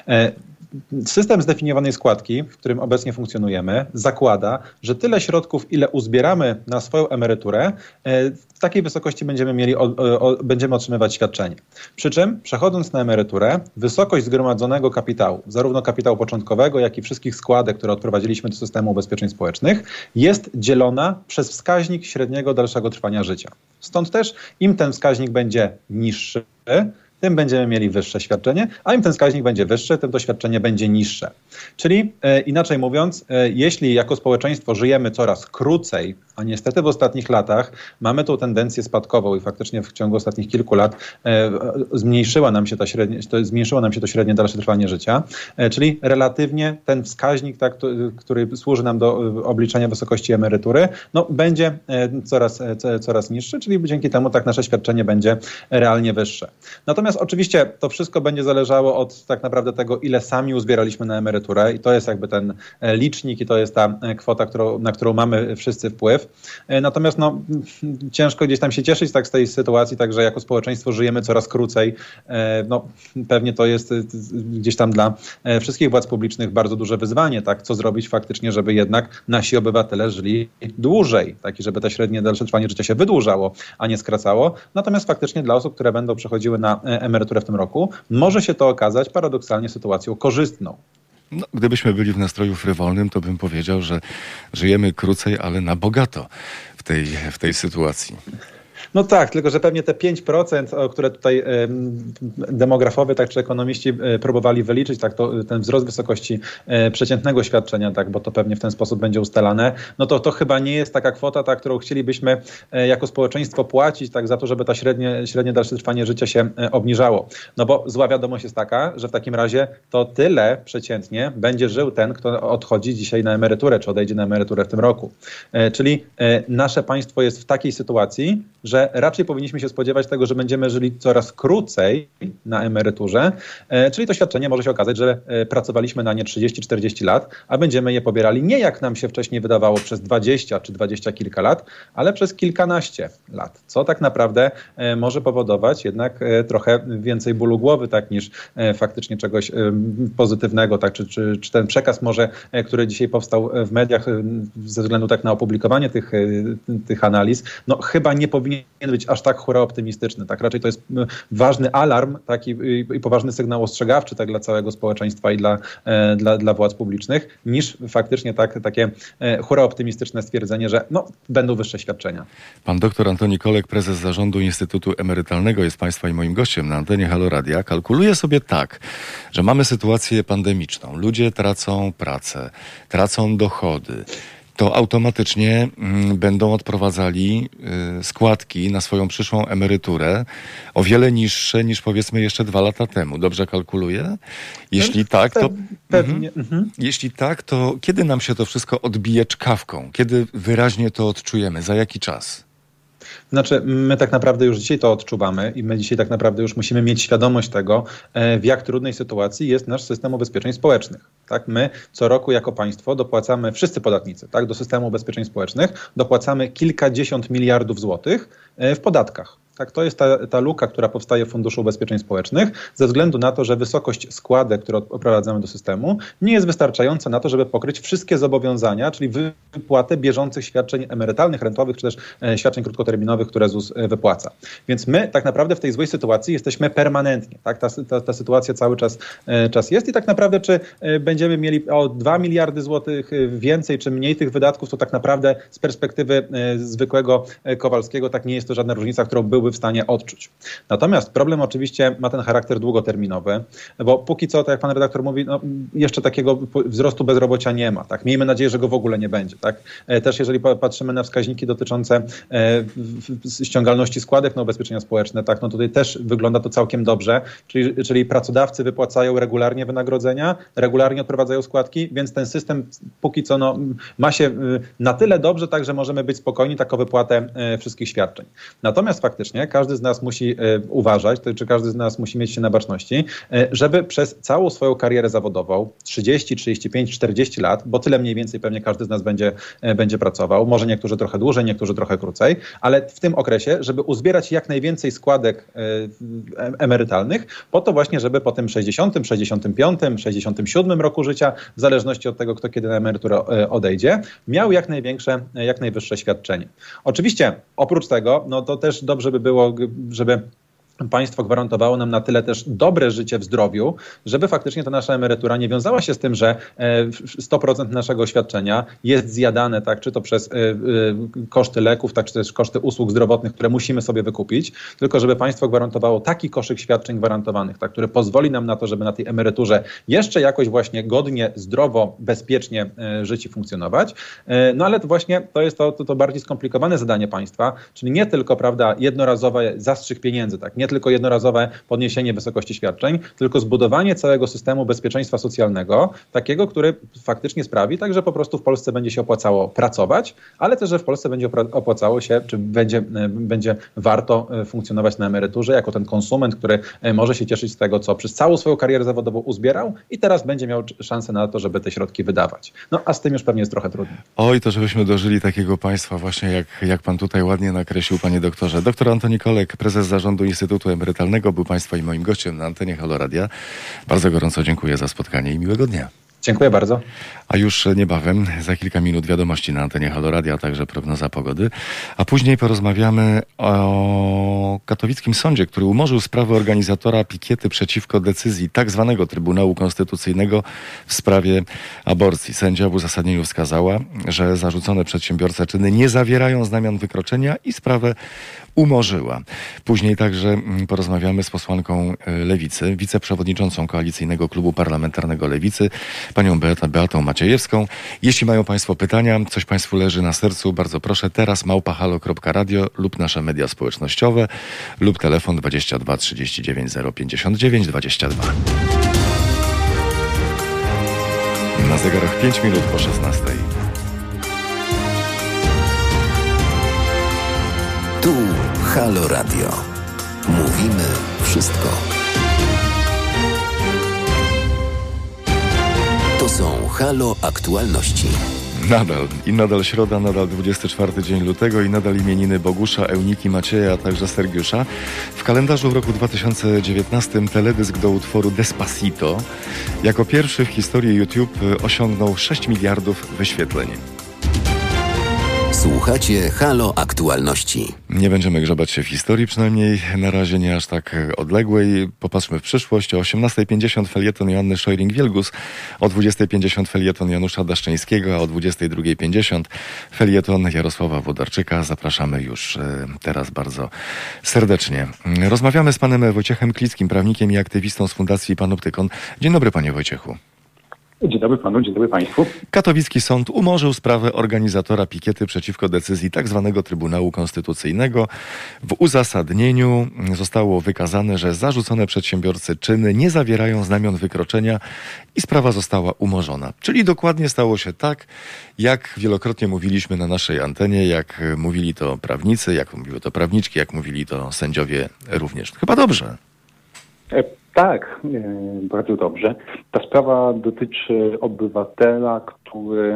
System zdefiniowanej składki, w którym obecnie funkcjonujemy, zakłada, że tyle środków, ile uzbieramy na swoją emeryturę, w takiej wysokości będziemy otrzymywać świadczenie. Przy czym, przechodząc na emeryturę, wysokość zgromadzonego kapitału, zarówno kapitału początkowego, jak i wszystkich składek, które odprowadziliśmy do systemu ubezpieczeń społecznych, jest dzielona przez wskaźnik średniego dalszego trwania życia. Stąd też im ten wskaźnik będzie niższy, tym będziemy mieli wyższe świadczenie, a im ten wskaźnik będzie wyższy, tym to świadczenie będzie niższe. Czyli inaczej mówiąc, jeśli jako społeczeństwo żyjemy coraz krócej, a niestety w ostatnich latach mamy tą tendencję spadkową i faktycznie w ciągu ostatnich kilku lat zmniejszyło nam się to średnie dalsze trwanie życia, czyli relatywnie ten wskaźnik, tak, który służy nam do obliczenia wysokości emerytury, no, będzie coraz niższy, czyli dzięki temu tak nasze świadczenie będzie realnie wyższe. Natomiast oczywiście to wszystko będzie zależało od tak naprawdę tego, ile sami uzbieraliśmy na emeryturę i to jest jakby ten licznik i to jest ta kwota, na którą mamy wszyscy wpływ. Natomiast no, ciężko gdzieś tam się cieszyć tak z tej sytuacji, także jako społeczeństwo żyjemy coraz krócej. No, pewnie to jest gdzieś tam dla wszystkich władz publicznych bardzo duże wyzwanie, tak, co zrobić faktycznie, żeby jednak nasi obywatele żyli dłużej, tak, i żeby to średnie dalsze trwanie życia się wydłużało, a nie skracało. Natomiast faktycznie dla osób, które będą przechodziły na emeryturę w tym roku, może się to okazać paradoksalnie sytuacją korzystną. No, gdybyśmy byli w nastroju frywolnym, to bym powiedział, że żyjemy krócej, ale na bogato w tej sytuacji. No tak, tylko że pewnie te 5%, które tutaj demografowie, tak, czy ekonomiści próbowali wyliczyć, tak, ten wzrost wysokości przeciętnego świadczenia, tak, bo to pewnie w ten sposób będzie ustalane, no to chyba nie jest taka kwota, tak, którą chcielibyśmy jako społeczeństwo płacić, tak, za to, żeby ta średnie dalsze trwanie życia się obniżało. No bo zła wiadomość jest taka, że w takim razie to tyle przeciętnie będzie żył ten, kto odchodzi dzisiaj na emeryturę, czy odejdzie na emeryturę w tym roku. Czyli nasze państwo jest w takiej sytuacji, że raczej powinniśmy się spodziewać tego, że będziemy żyli coraz krócej na emeryturze, czyli to świadczenie może się okazać, że pracowaliśmy na nie 30-40 lat, a będziemy je pobierali nie jak nam się wcześniej wydawało przez 20 czy 20 kilka lat, ale przez kilkanaście lat, co tak naprawdę może powodować jednak trochę więcej bólu głowy, tak, niż faktycznie czegoś pozytywnego, tak, czy ten przekaz może, który dzisiaj powstał w mediach ze względu tak na opublikowanie tych analiz, no chyba nie powinien powinien być aż tak hura optymistyczny. Tak? Raczej to jest ważny alarm i poważny sygnał ostrzegawczy tak dla całego społeczeństwa i dla władz publicznych, niż faktycznie takie hura optymistyczne stwierdzenie, że będą wyższe świadczenia. Pan doktor Antoni Kolek, prezes zarządu Instytutu Emerytalnego, jest Państwa i moim gościem na antenie Halo Radia. Kalkuluje sobie tak, że mamy sytuację pandemiczną. Ludzie tracą pracę, tracą dochody. To automatycznie będą odprowadzali składki na swoją przyszłą emeryturę o wiele niższe niż powiedzmy jeszcze 2 lata temu. Dobrze kalkuluję? Jeśli tak, to pewnie. Jeśli tak, to kiedy nam się to wszystko odbije czkawką? Kiedy wyraźnie to odczujemy? Za jaki czas? Znaczy, my tak naprawdę już dzisiaj to odczuwamy i my dzisiaj tak naprawdę już musimy mieć świadomość tego, w jak trudnej sytuacji jest nasz system ubezpieczeń społecznych. Tak? My co roku jako państwo dopłacamy, wszyscy podatnicy, tak, do systemu ubezpieczeń społecznych dopłacamy kilkadziesiąt miliardów złotych w podatkach. Tak, to jest ta luka, która powstaje w Funduszu Ubezpieczeń Społecznych ze względu na to, że wysokość składek, które odprowadzamy do systemu, nie jest wystarczająca na to, żeby pokryć wszystkie zobowiązania, czyli wypłatę bieżących świadczeń emerytalnych, rentowych, czy też świadczeń krótkoterminowych, które ZUS wypłaca. Więc my tak naprawdę w tej złej sytuacji jesteśmy permanentnie. Tak? Ta sytuacja cały czas jest i tak naprawdę czy będziemy mieli o 2 miliardy złotych więcej czy mniej tych wydatków, to tak naprawdę z perspektywy zwykłego Kowalskiego tak nie jest to żadna różnica, którą byłby w stanie odczuć. Natomiast problem oczywiście ma ten charakter długoterminowy, bo póki co, tak jak pan redaktor mówi, jeszcze takiego wzrostu bezrobocia nie ma. Tak? Miejmy nadzieję, że go w ogóle nie będzie. Tak? Też jeżeli patrzymy na wskaźniki dotyczące ściągalności składek na ubezpieczenia społeczne, tak, tutaj też wygląda to całkiem dobrze, czyli pracodawcy wypłacają regularnie wynagrodzenia, regularnie odprowadzają składki, więc ten system póki co ma się na tyle dobrze, tak, że możemy być spokojni o wypłatę wszystkich świadczeń. Natomiast faktycznie każdy z nas musi uważać, czy każdy z nas musi mieć się na baczności, żeby przez całą swoją karierę zawodową, 30, 35, 40 lat, bo tyle mniej więcej pewnie każdy z nas będzie pracował, może niektórzy trochę dłużej, niektórzy trochę krócej, ale w tym okresie, żeby uzbierać jak najwięcej składek emerytalnych, po to właśnie, żeby po tym 60, 65, 67 roku życia, w zależności od tego, kto kiedy na emeryturę odejdzie, miał jak najwyższe świadczenie. Oczywiście, oprócz tego, to też dobrze by było, żeby państwo gwarantowało nam na tyle też dobre życie w zdrowiu, żeby faktycznie ta nasza emerytura nie wiązała się z tym, że 100% naszego świadczenia jest zjadane, tak, czy to przez koszty leków, tak, czy też koszty usług zdrowotnych, które musimy sobie wykupić, tylko żeby państwo gwarantowało taki koszyk świadczeń gwarantowanych, tak, który pozwoli nam na to, żeby na tej emeryturze jeszcze jakoś właśnie godnie, zdrowo, bezpiecznie żyć i funkcjonować. Ale to właśnie to jest to bardziej skomplikowane zadanie państwa, czyli nie tylko, prawda, jednorazowy zastrzyk pieniędzy, tak, nie tylko jednorazowe podniesienie wysokości świadczeń, tylko zbudowanie całego systemu bezpieczeństwa socjalnego, takiego, który faktycznie sprawi, tak, że po prostu w Polsce będzie się opłacało pracować, ale też, że w Polsce będzie opłacało się, czy będzie warto funkcjonować na emeryturze jako ten konsument, który może się cieszyć z tego, co przez całą swoją karierę zawodową uzbierał i teraz będzie miał szansę na to, żeby te środki wydawać. A z tym już pewnie jest trochę trudniej. Oj, to żebyśmy dożyli takiego państwa właśnie, jak pan tutaj ładnie nakreślił, panie doktorze. Doktor Antoni Kolek, prezes zarządu Instytutu Emerytalnego, był państwa i moim gościem na antenie Halo Radia. Bardzo gorąco dziękuję za spotkanie i miłego dnia. Dziękuję bardzo. A już niebawem, za kilka minut wiadomości na antenie Halo Radia, a także prognoza pogody. A później porozmawiamy o katowickim sądzie, który umorzył sprawę organizatora pikiety przeciwko decyzji tak zwanego Trybunału Konstytucyjnego w sprawie aborcji. Sędzia w uzasadnieniu wskazała, że zarzucone przedsiębiorce czyny nie zawierają znamion wykroczenia i sprawę umorzyła. Później także porozmawiamy z posłanką Lewicy, wiceprzewodniczącą Koalicyjnego Klubu Parlamentarnego Lewicy, panią Beatą Maciejewską. Jeśli mają państwo pytania, coś państwu leży na sercu, bardzo proszę, teraz @halo.radio lub nasze media społecznościowe lub telefon 22 39 059 22. Na zegarach 5 minut po 16. Tu Halo Radio. Mówimy wszystko. To są Halo Aktualności. Nadal środa, nadal 24 dzień lutego i nadal imieniny Bogusza, Euniki, Macieja, a także Sergiusza. W kalendarzu w roku 2019 teledysk do utworu Despacito jako pierwszy w historii YouTube osiągnął 6 miliardów wyświetleń. Słuchacie Halo Aktualności. Nie będziemy grzebać się w historii, przynajmniej na razie nie aż tak odległej. Popatrzmy w przyszłość. O 18:50 felieton Joanny Szojring-Wielgus, o 20:50 felieton Janusza Daszczyńskiego, a o 22:50 felieton Jarosława Włodarczyka. Zapraszamy już teraz bardzo serdecznie. Rozmawiamy z panem Wojciechem Klickim, prawnikiem i aktywistą z Fundacji Panoptykon. Dzień dobry, panie Wojciechu. Dzień dobry panu, dzień dobry państwu. Katowicki sąd umorzył sprawę organizatora pikiety przeciwko decyzji tzw. Trybunału Konstytucyjnego. W uzasadnieniu zostało wykazane, że zarzucone przedsiębiorcy czyny nie zawierają znamion wykroczenia i sprawa została umorzona. Czyli dokładnie stało się tak, jak wielokrotnie mówiliśmy na naszej antenie, jak mówili to prawnicy, jak mówiły to prawniczki, jak mówili to sędziowie również. Chyba dobrze. Tak, bardzo dobrze. Ta sprawa dotyczy obywatela, który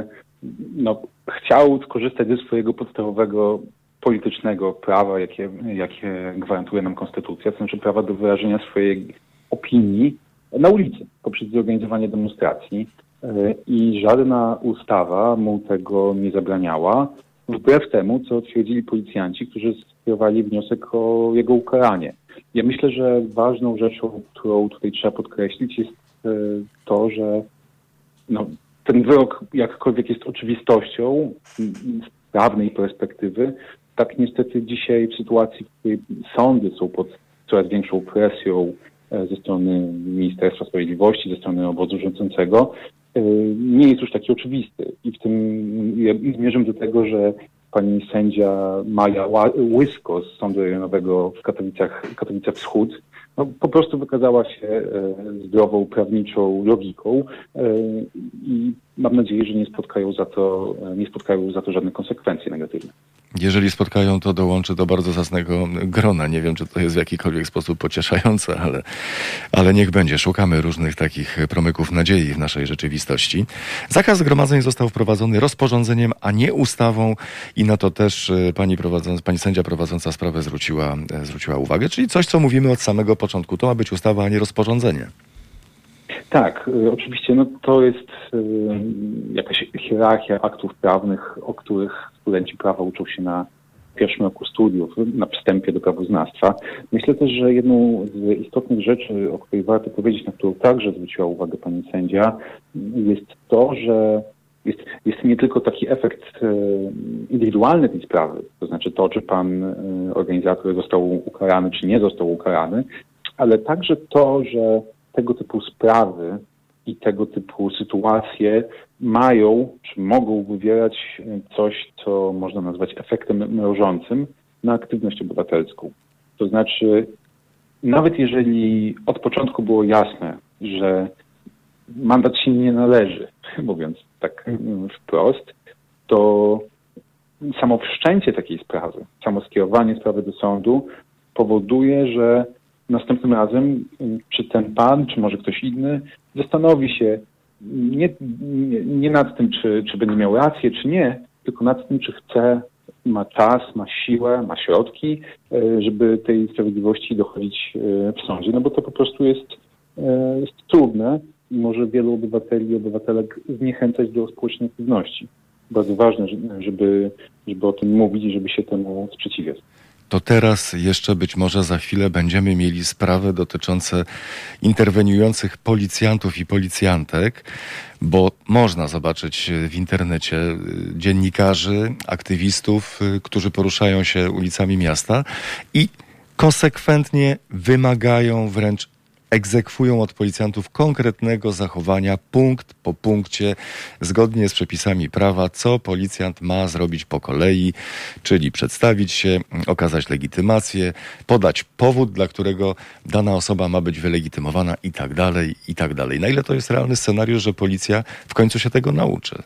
chciał skorzystać ze swojego podstawowego politycznego prawa, jakie gwarantuje nam konstytucja, to znaczy prawa do wyrażenia swojej opinii na ulicy poprzez zorganizowanie demonstracji. I żadna ustawa mu tego nie zabraniała, wbrew temu, co twierdzili policjanci, którzy skierowali wniosek o jego ukaranie. Ja myślę, że ważną rzeczą, którą tutaj trzeba podkreślić, jest to, że ten wyrok jakkolwiek jest oczywistością z prawnej perspektywy, tak niestety dzisiaj w sytuacji, w której sądy są pod coraz większą presją ze strony Ministerstwa Sprawiedliwości, ze strony obozu rządzącego, nie jest już taki oczywisty. I w tym zmierzam do tego, że pani sędzia Maja Łysko z Sądu Rejonowego w Katowicach Wschód po prostu wykazała się zdrową, prawniczą logiką i mam nadzieję, że nie spotkają za to żadne konsekwencje negatywne. Jeżeli spotkają, to dołączy do bardzo zacnego grona. Nie wiem, czy to jest w jakikolwiek sposób pocieszające, ale niech będzie. Szukamy różnych takich promyków nadziei w naszej rzeczywistości. Zakaz zgromadzeń został wprowadzony rozporządzeniem, a nie ustawą i na to też pani sędzia prowadząca sprawę zwróciła uwagę. Czyli coś, co mówimy od samego początku. To ma być ustawa, a nie rozporządzenie. Tak, oczywiście to jest jakaś hierarchia aktów prawnych, o których studenci prawa uczą się na pierwszym roku studiów, na wstępie do prawoznawstwa. Myślę też, że jedną z istotnych rzeczy, o której warto powiedzieć, na którą także zwróciła uwagę pani sędzia, jest to, że jest nie tylko taki efekt indywidualny tej sprawy, to znaczy to, czy pan organizator został ukarany, czy nie został ukarany, ale także to, że tego typu sprawy i tego typu sytuacje mają, czy mogą wywierać coś, co można nazwać efektem mrożącym na aktywność obywatelską. To znaczy, nawet jeżeli od początku było jasne, że mandat się nie należy, mówiąc tak wprost, to samo wszczęcie takiej sprawy, samo skierowanie sprawy do sądu powoduje, że następnym razem czy ten pan, czy może ktoś inny zastanowi się nie nad tym, czy będzie miał rację, czy nie, tylko nad tym, czy chce, ma czas, ma siłę, ma środki, żeby tej sprawiedliwości dochodzić w sądzie. No bo to po prostu jest trudne i może wielu obywateli i obywatelek zniechęcać do społecznej aktywności. Bardzo ważne, żeby o tym mówić i żeby się temu sprzeciwiać. To teraz jeszcze być może za chwilę będziemy mieli sprawy dotyczące interweniujących policjantów i policjantek, bo można zobaczyć w internecie dziennikarzy, aktywistów, którzy poruszają się ulicami miasta i konsekwentnie wymagają, wręcz egzekwują od policjantów konkretnego zachowania, punkt po punkcie, zgodnie z przepisami prawa, co policjant ma zrobić po kolei, czyli przedstawić się, okazać legitymację, podać powód, dla którego dana osoba ma być wylegitymowana i tak dalej, i tak dalej. Na ile to jest realny scenariusz, że policja w końcu się tego nauczy?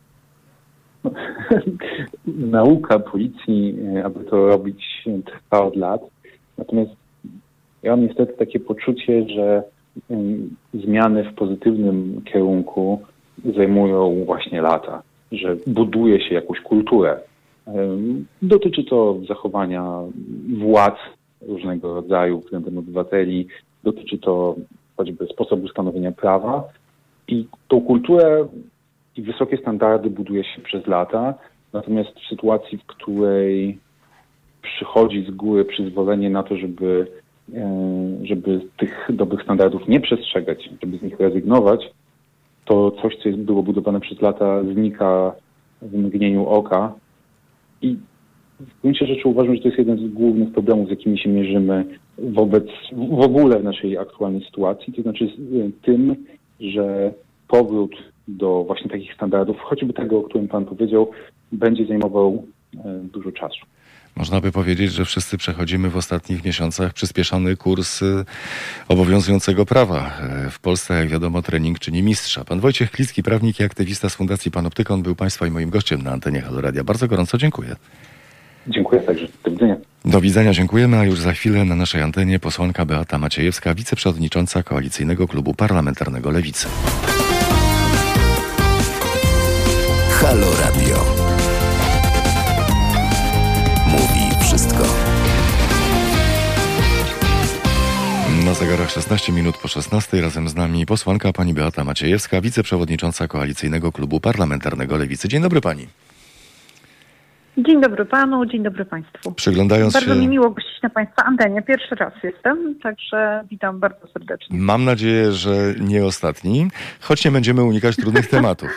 Nauka policji, aby to robić, trwa od lat. Natomiast ja mam niestety takie poczucie, że zmiany w pozytywnym kierunku zajmują właśnie lata, że buduje się jakąś kulturę. Dotyczy to zachowania władz różnego rodzaju względem obywateli, dotyczy to choćby sposobu stanowienia prawa i tą kulturę i wysokie standardy buduje się przez lata Natomiast w sytuacji, w której przychodzi z góry przyzwolenie na to, żeby tych dobrych standardów nie przestrzegać, żeby z nich rezygnować, to coś, co było budowane przez lata, znika w mgnieniu oka. I w gruncie rzeczy uważam, że to jest jeden z głównych problemów, z jakimi się mierzymy w ogóle w naszej aktualnej sytuacji. To znaczy z tym, że powrót do właśnie takich standardów, choćby tego, o którym Pan powiedział, będzie zajmował dużo czasu. Można by powiedzieć, że wszyscy przechodzimy w ostatnich miesiącach przyspieszony kurs obowiązującego prawa. W Polsce, jak wiadomo, trening czyni mistrza. Pan Wojciech Klicki, prawnik i aktywista z Fundacji Panoptykon, był Państwa i moim gościem na antenie Halo Radia. Bardzo gorąco dziękuję. Dziękuję także. Do widzenia. Do widzenia, dziękujemy, a już za chwilę na naszej antenie posłanka Beata Maciejewska, wiceprzewodnicząca Koalicyjnego Klubu Parlamentarnego Lewicy. Halo Radio. Mówi wszystko. Na zegarach 16 minut po 16. Razem z nami posłanka pani Beata Maciejewska, wiceprzewodnicząca Koalicyjnego Klubu Parlamentarnego Lewicy. Dzień dobry pani. Dzień dobry panu, dzień dobry państwu. Bardzo mi miło gościć na państwa antenie. Pierwszy raz jestem, także witam bardzo serdecznie. Mam nadzieję, że nie ostatni, choć nie będziemy unikać trudnych tematów.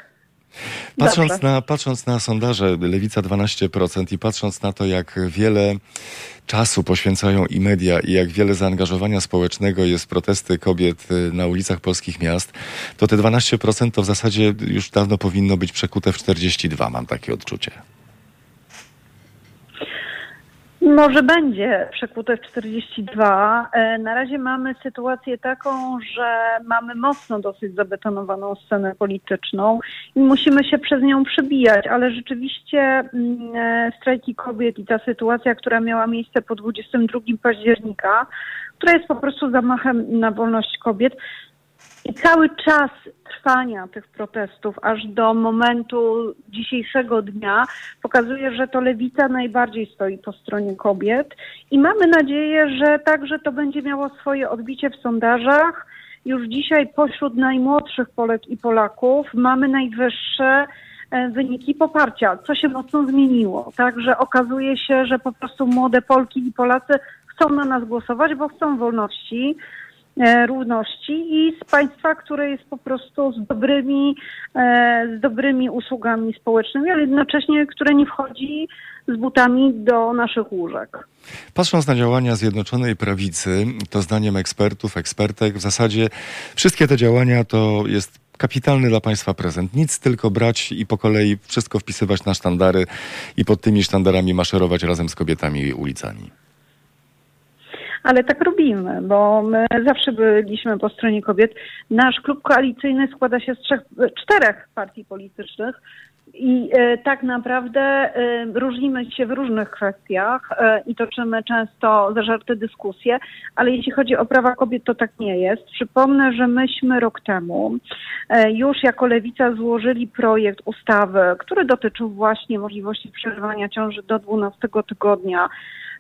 Patrząc na sondaże Lewica 12% i patrząc na to, jak wiele czasu poświęcają i media i jak wiele zaangażowania społecznego jest w protesty kobiet na ulicach polskich miast, to te 12% to w zasadzie już dawno powinno być przekute w 42%, mam takie odczucie. Może będzie przekute w 42. Na razie mamy sytuację taką, że mamy mocno dosyć zabetonowaną scenę polityczną i musimy się przez nią przebijać, ale rzeczywiście strajki kobiet i ta sytuacja, która miała miejsce po 22 października, która jest po prostu zamachem na wolność kobiet, i cały czas trwania tych protestów aż do momentu dzisiejszego dnia pokazuje, że to Lewica najbardziej stoi po stronie kobiet i mamy nadzieję, że także to będzie miało swoje odbicie w sondażach. Już dzisiaj pośród najmłodszych Polek i Polaków mamy najwyższe wyniki poparcia, co się mocno zmieniło. Także okazuje się, że po prostu młode Polki i Polacy chcą na nas głosować, bo chcą wolności, równości i z państwa, które jest po prostu z dobrymi usługami społecznymi, ale jednocześnie, które nie wchodzi z butami do naszych łóżek. Patrząc na działania Zjednoczonej Prawicy, to zdaniem ekspertów, ekspertek, w zasadzie wszystkie te działania to jest kapitalny dla państwa prezent. Nic, tylko brać i po kolei wszystko wpisywać na sztandary i pod tymi sztandarami maszerować razem z kobietami ulicami. Ale tak robimy, bo my zawsze byliśmy po stronie kobiet. Nasz klub koalicyjny składa się z 4 partii politycznych i tak naprawdę różnimy się w różnych kwestiach i toczymy często zażarte dyskusje, ale jeśli chodzi o prawa kobiet, to tak nie jest. Przypomnę, że myśmy rok temu już jako Lewica złożyli projekt ustawy, który dotyczył właśnie możliwości przerywania ciąży do 12 tygodnia,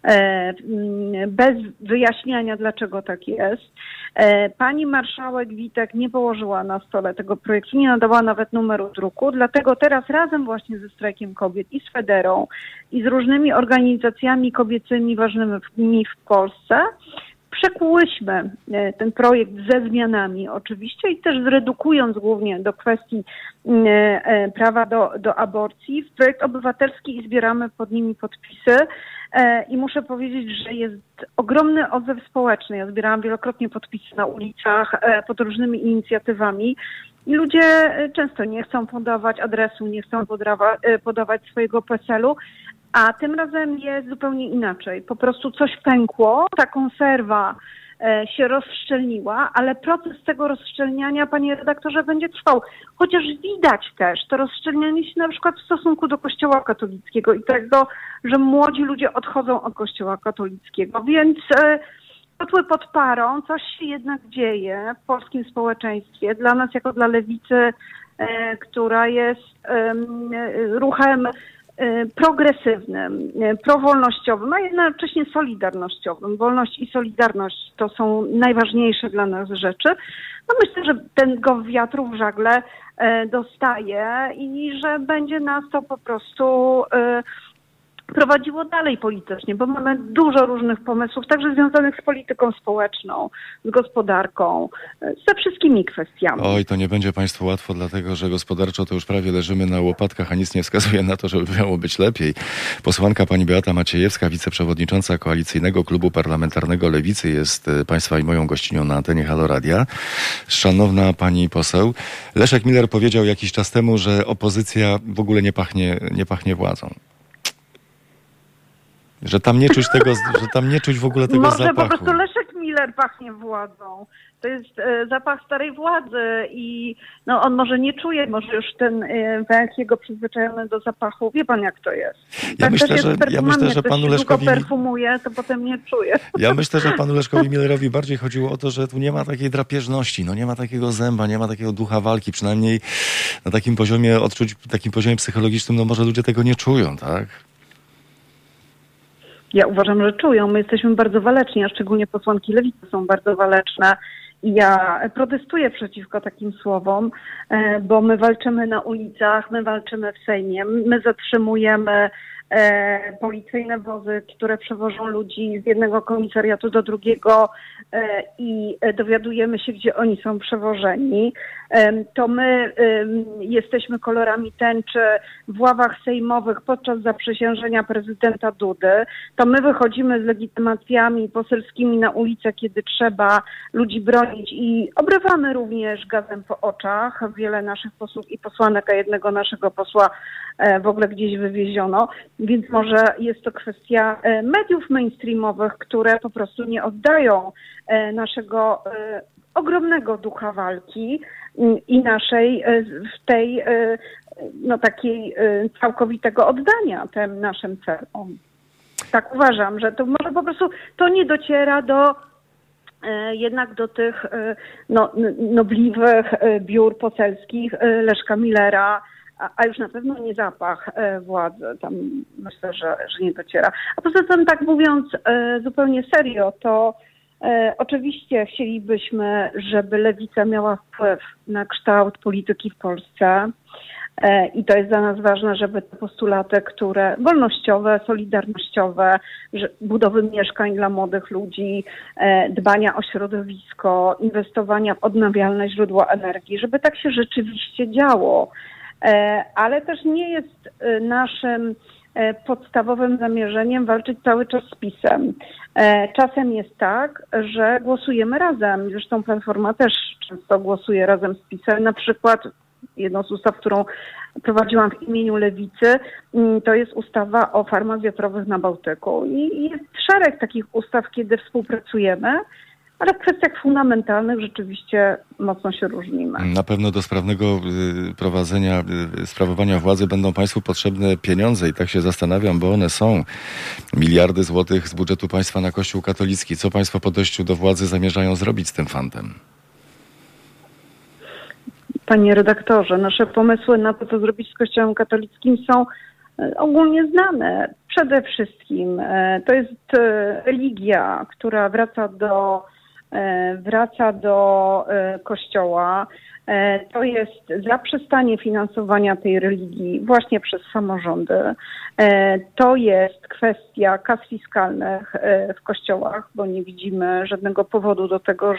bez wyjaśniania, dlaczego tak jest. Pani marszałek Witek nie położyła na stole tego projektu, nie nadała nawet numeru druku, dlatego teraz razem właśnie ze Strajkiem Kobiet i z Federą i z różnymi organizacjami kobiecymi ważnymi w Polsce przekułyśmy ten projekt ze zmianami oczywiście i też zredukując głównie do kwestii prawa do aborcji w projekt obywatelski i zbieramy pod nimi podpisy. I muszę powiedzieć, że jest ogromny odzew społeczny. Ja zbierałam wielokrotnie podpisy na ulicach pod różnymi inicjatywami i ludzie często nie chcą podawać adresu, nie chcą podawać swojego PESEL-u, a tym razem jest zupełnie inaczej. Po prostu coś pękło, ta konserwa się rozszczelniła, ale proces tego rozszczelniania, panie redaktorze, będzie trwał. Chociaż widać też to rozszczelnianie się na przykład w stosunku do Kościoła katolickiego i tego, że młodzi ludzie odchodzą od Kościoła katolickiego. Więc kotły pod parą, coś się jednak dzieje w polskim społeczeństwie. Dla nas jako dla Lewicy, która jest ruchem progresywnym, prowolnościowym, a jednocześnie solidarnościowym. Wolność i solidarność to są najważniejsze dla nas rzeczy. No myślę, że tego wiatru w żagle dostaje i że będzie nas to po prostu prowadziło dalej politycznie, bo mamy dużo różnych pomysłów, także związanych z polityką społeczną, z gospodarką, ze wszystkimi kwestiami. Oj, to nie będzie państwu łatwo, dlatego że gospodarczo to już prawie leżymy na łopatkach, a nic nie wskazuje na to, żeby miało być lepiej. Posłanka pani Beata Maciejewska, wiceprzewodnicząca Koalicyjnego Klubu Parlamentarnego Lewicy, jest państwa i moją gościnią na antenie Halo Radia. Szanowna pani poseł, Leszek Miller powiedział jakiś czas temu, że opozycja w ogóle nie pachnie władzą. Że tam nie czuć tego, że tam nie czuć w ogóle tego Może zapachu. Po prostu Leszek Miller pachnie władzą. To jest zapach starej władzy i no, on może nie czuje, może już ten węch jego przyzwyczajony do zapachu. Wie pan, jak to jest. Ja myślę, że panu Leszkowi perfumuje, to potem nie czuje. Ja myślę, że panu Leszkowi Millerowi bardziej chodziło o to, że tu nie ma takiej drapieżności, no nie ma takiego zęba, nie ma takiego ducha walki, przynajmniej na takim poziomie odczuć, takim poziomie psychologicznym, no może ludzie tego nie czują, tak? Ja uważam, że czują. My jesteśmy bardzo waleczni, a szczególnie posłanki Lewicy są bardzo waleczne. I ja protestuję przeciwko takim słowom, bo my walczymy na ulicach, my walczymy w Sejmie, my zatrzymujemy policyjne wozy, które przewożą ludzi z jednego komisariatu do drugiego i dowiadujemy się, gdzie oni są przewożeni. To my jesteśmy kolorami tęczy w ławach sejmowych podczas zaprzysiężenia prezydenta Dudy. To my wychodzimy z legitymacjami poselskimi na ulicę, kiedy trzeba ludzi bronić i obrywamy również gazem po oczach. Wiele naszych posłów i posłanek, a jednego naszego posła w ogóle gdzieś wywieziono. Więc może jest to kwestia mediów mainstreamowych, które po prostu nie oddają naszego ogromnego ducha walki i naszej w tej no takiej całkowitego oddania tym naszym celom. Tak uważam, że to może po prostu to nie dociera jednak do tych nobliwych biur poselskich Leszka Millera, a już na pewno nie zapach władzy. Tam myślę, że nie dociera. A poza tym, tak mówiąc zupełnie serio, to oczywiście chcielibyśmy, żeby Lewica miała wpływ na kształt polityki w Polsce i to jest dla nas ważne, żeby te postulaty, które wolnościowe, solidarnościowe, budowy mieszkań dla młodych ludzi, dbania o środowisko, inwestowania w odnawialne źródła energii, żeby tak się rzeczywiście działo. Ale też nie jest naszym podstawowym zamierzeniem walczyć cały czas z PiS-em. Czasem jest tak, że głosujemy razem. Zresztą Platforma też często głosuje razem z PiS-em. Na przykład jedną z ustaw, którą prowadziłam w imieniu Lewicy, to jest ustawa o farmach wiatrowych na Bałtyku. I jest szereg takich ustaw, kiedy współpracujemy, ale w kwestiach fundamentalnych rzeczywiście mocno się różnimy. Na pewno do sprawnego sprawowania władzy będą państwu potrzebne pieniądze i tak się zastanawiam, bo one są. Miliardy złotych z budżetu państwa na Kościół katolicki. Co państwo po dojściu do władzy zamierzają zrobić z tym fantem? Panie redaktorze, nasze pomysły na to, co zrobić z Kościołem katolickim, są ogólnie znane. Przede wszystkim to jest religia, która wraca do Kościoła. To jest zaprzestanie finansowania tej religii właśnie przez samorządy. To jest kwestia kas fiskalnych w kościołach, bo nie widzimy żadnego powodu do tego,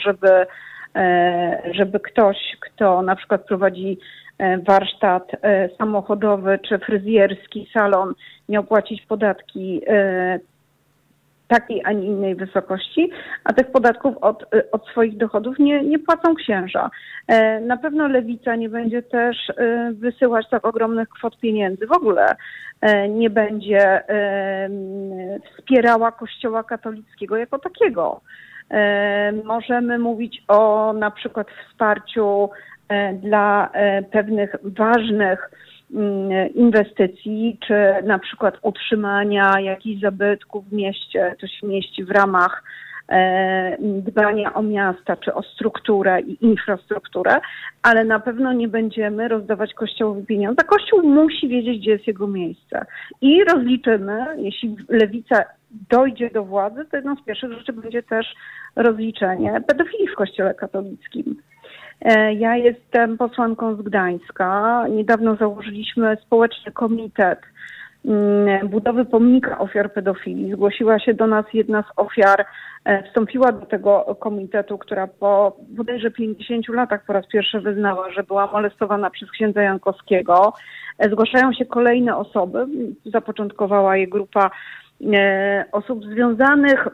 żeby ktoś, kto na przykład prowadzi warsztat samochodowy czy fryzjerski, salon, miał płacić podatki takiej, a nie innej wysokości, a tych podatków od swoich dochodów nie płacą księża. Na pewno Lewica nie będzie też wysyłać tak ogromnych kwot pieniędzy. W ogóle nie będzie wspierała Kościoła katolickiego jako takiego. Możemy mówić o na przykład wsparciu dla pewnych ważnych inwestycji, czy na przykład utrzymania jakichś zabytków w mieście. To się mieści w ramach dbania o miasta, czy o strukturę i infrastrukturę, ale na pewno nie będziemy rozdawać Kościołowi pieniądze. Kościół musi wiedzieć, gdzie jest jego miejsce. I rozliczymy, jeśli Lewica dojdzie do władzy, to jedną z pierwszych rzeczy będzie też rozliczenie pedofilii w Kościele katolickim. Ja jestem posłanką z Gdańska. Niedawno założyliśmy społeczny komitet budowy pomnika ofiar pedofilii. Zgłosiła się do nas jedna z ofiar, wstąpiła do tego komitetu, która po bodajże 50 latach po raz pierwszy wyznała, że była molestowana przez księdza Jankowskiego. Zgłaszają się kolejne osoby. Zapoczątkowała je grupa osób związanych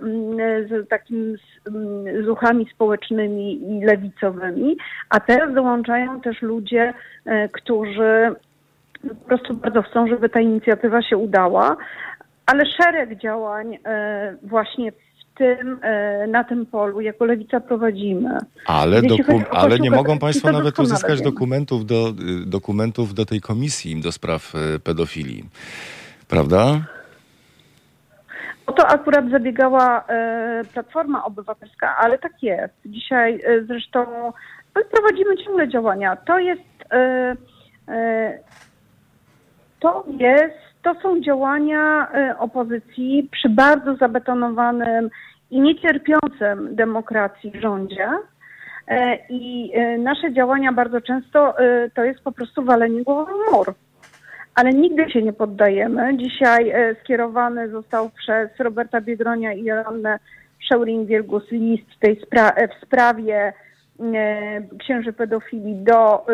z ruchami społecznymi i lewicowymi, a teraz dołączają też ludzie, którzy po prostu bardzo chcą, żeby ta inicjatywa się udała, ale szereg działań właśnie na tym polu jako Lewica prowadzimy. Ale nie mogą Państwo nawet uzyskać dokumentów do tej komisji do spraw pedofilii, prawda? O to akurat zabiegała Platforma Obywatelska, ale tak jest. Dzisiaj zresztą prowadzimy ciągle działania. To są działania opozycji przy bardzo zabetonowanym i niecierpiącym demokracji rządzie. I nasze działania bardzo często to jest po prostu walenie głową w mur. Ale nigdy się nie poddajemy. Dzisiaj skierowany został przez Roberta Biedronia i Joannę Scheuring-Wielgus list w sprawie księży pedofilii do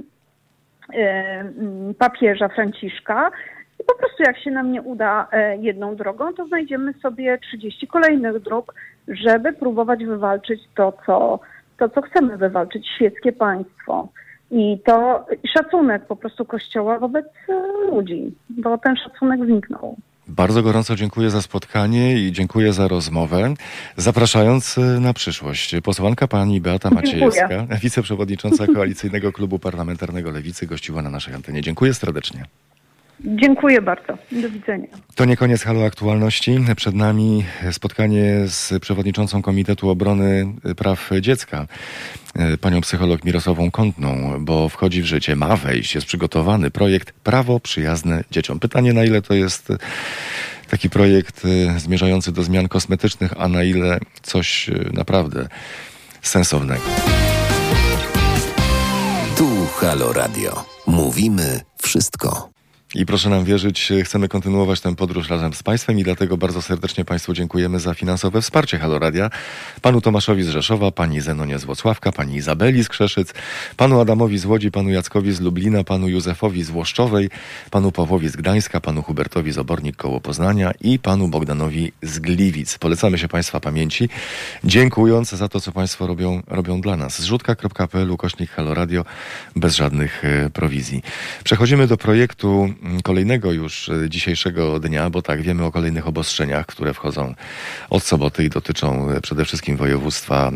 papieża Franciszka. I po prostu jak się nam nie uda jedną drogą, to znajdziemy sobie 30 kolejnych dróg, żeby próbować wywalczyć to, co chcemy wywalczyć, świeckie państwo. I szacunek po prostu Kościoła wobec ludzi, bo ten szacunek zniknął. Bardzo gorąco dziękuję za spotkanie i dziękuję za rozmowę. Zapraszając na przyszłość, posłanka pani Beata Maciejewska, wiceprzewodnicząca Koalicyjnego Klubu Parlamentarnego Lewicy, gościła na naszej antenie. Dziękuję serdecznie. Dziękuję bardzo. Do widzenia. To nie koniec Halo Aktualności. Przed nami spotkanie z przewodniczącą Komitetu Obrony Praw Dziecka, panią psycholog Mirosławą Kątną, bo wchodzi w życie, ma wejść, jest przygotowany projekt Prawo przyjazne dzieciom. Pytanie, na ile to jest taki projekt zmierzający do zmian kosmetycznych, a na ile coś naprawdę sensownego. Tu Halo Radio. Mówimy wszystko. I proszę nam wierzyć, chcemy kontynuować tę podróż razem z Państwem i dlatego bardzo serdecznie Państwu dziękujemy za finansowe wsparcie Halo Radia. Panu Tomaszowi z Rzeszowa, pani Zenonie z Włocławka, pani Izabeli z Krzeszyc, panu Adamowi z Łodzi, panu Jackowi z Lublina, panu Józefowi z Włoszczowej, panu Pawłowi z Gdańska, panu Hubertowi z Obornik koło Poznania i panu Bogdanowi z Gliwic. Polecamy się Państwa pamięci, dziękując za to, co Państwo robią dla nas. Zrzutka.pl/Halo Radio bez żadnych prowizji. Przechodzimy do projektu kolejnego już dzisiejszego dnia, bo tak, wiemy o kolejnych obostrzeniach, które wchodzą od soboty i dotyczą przede wszystkim województwa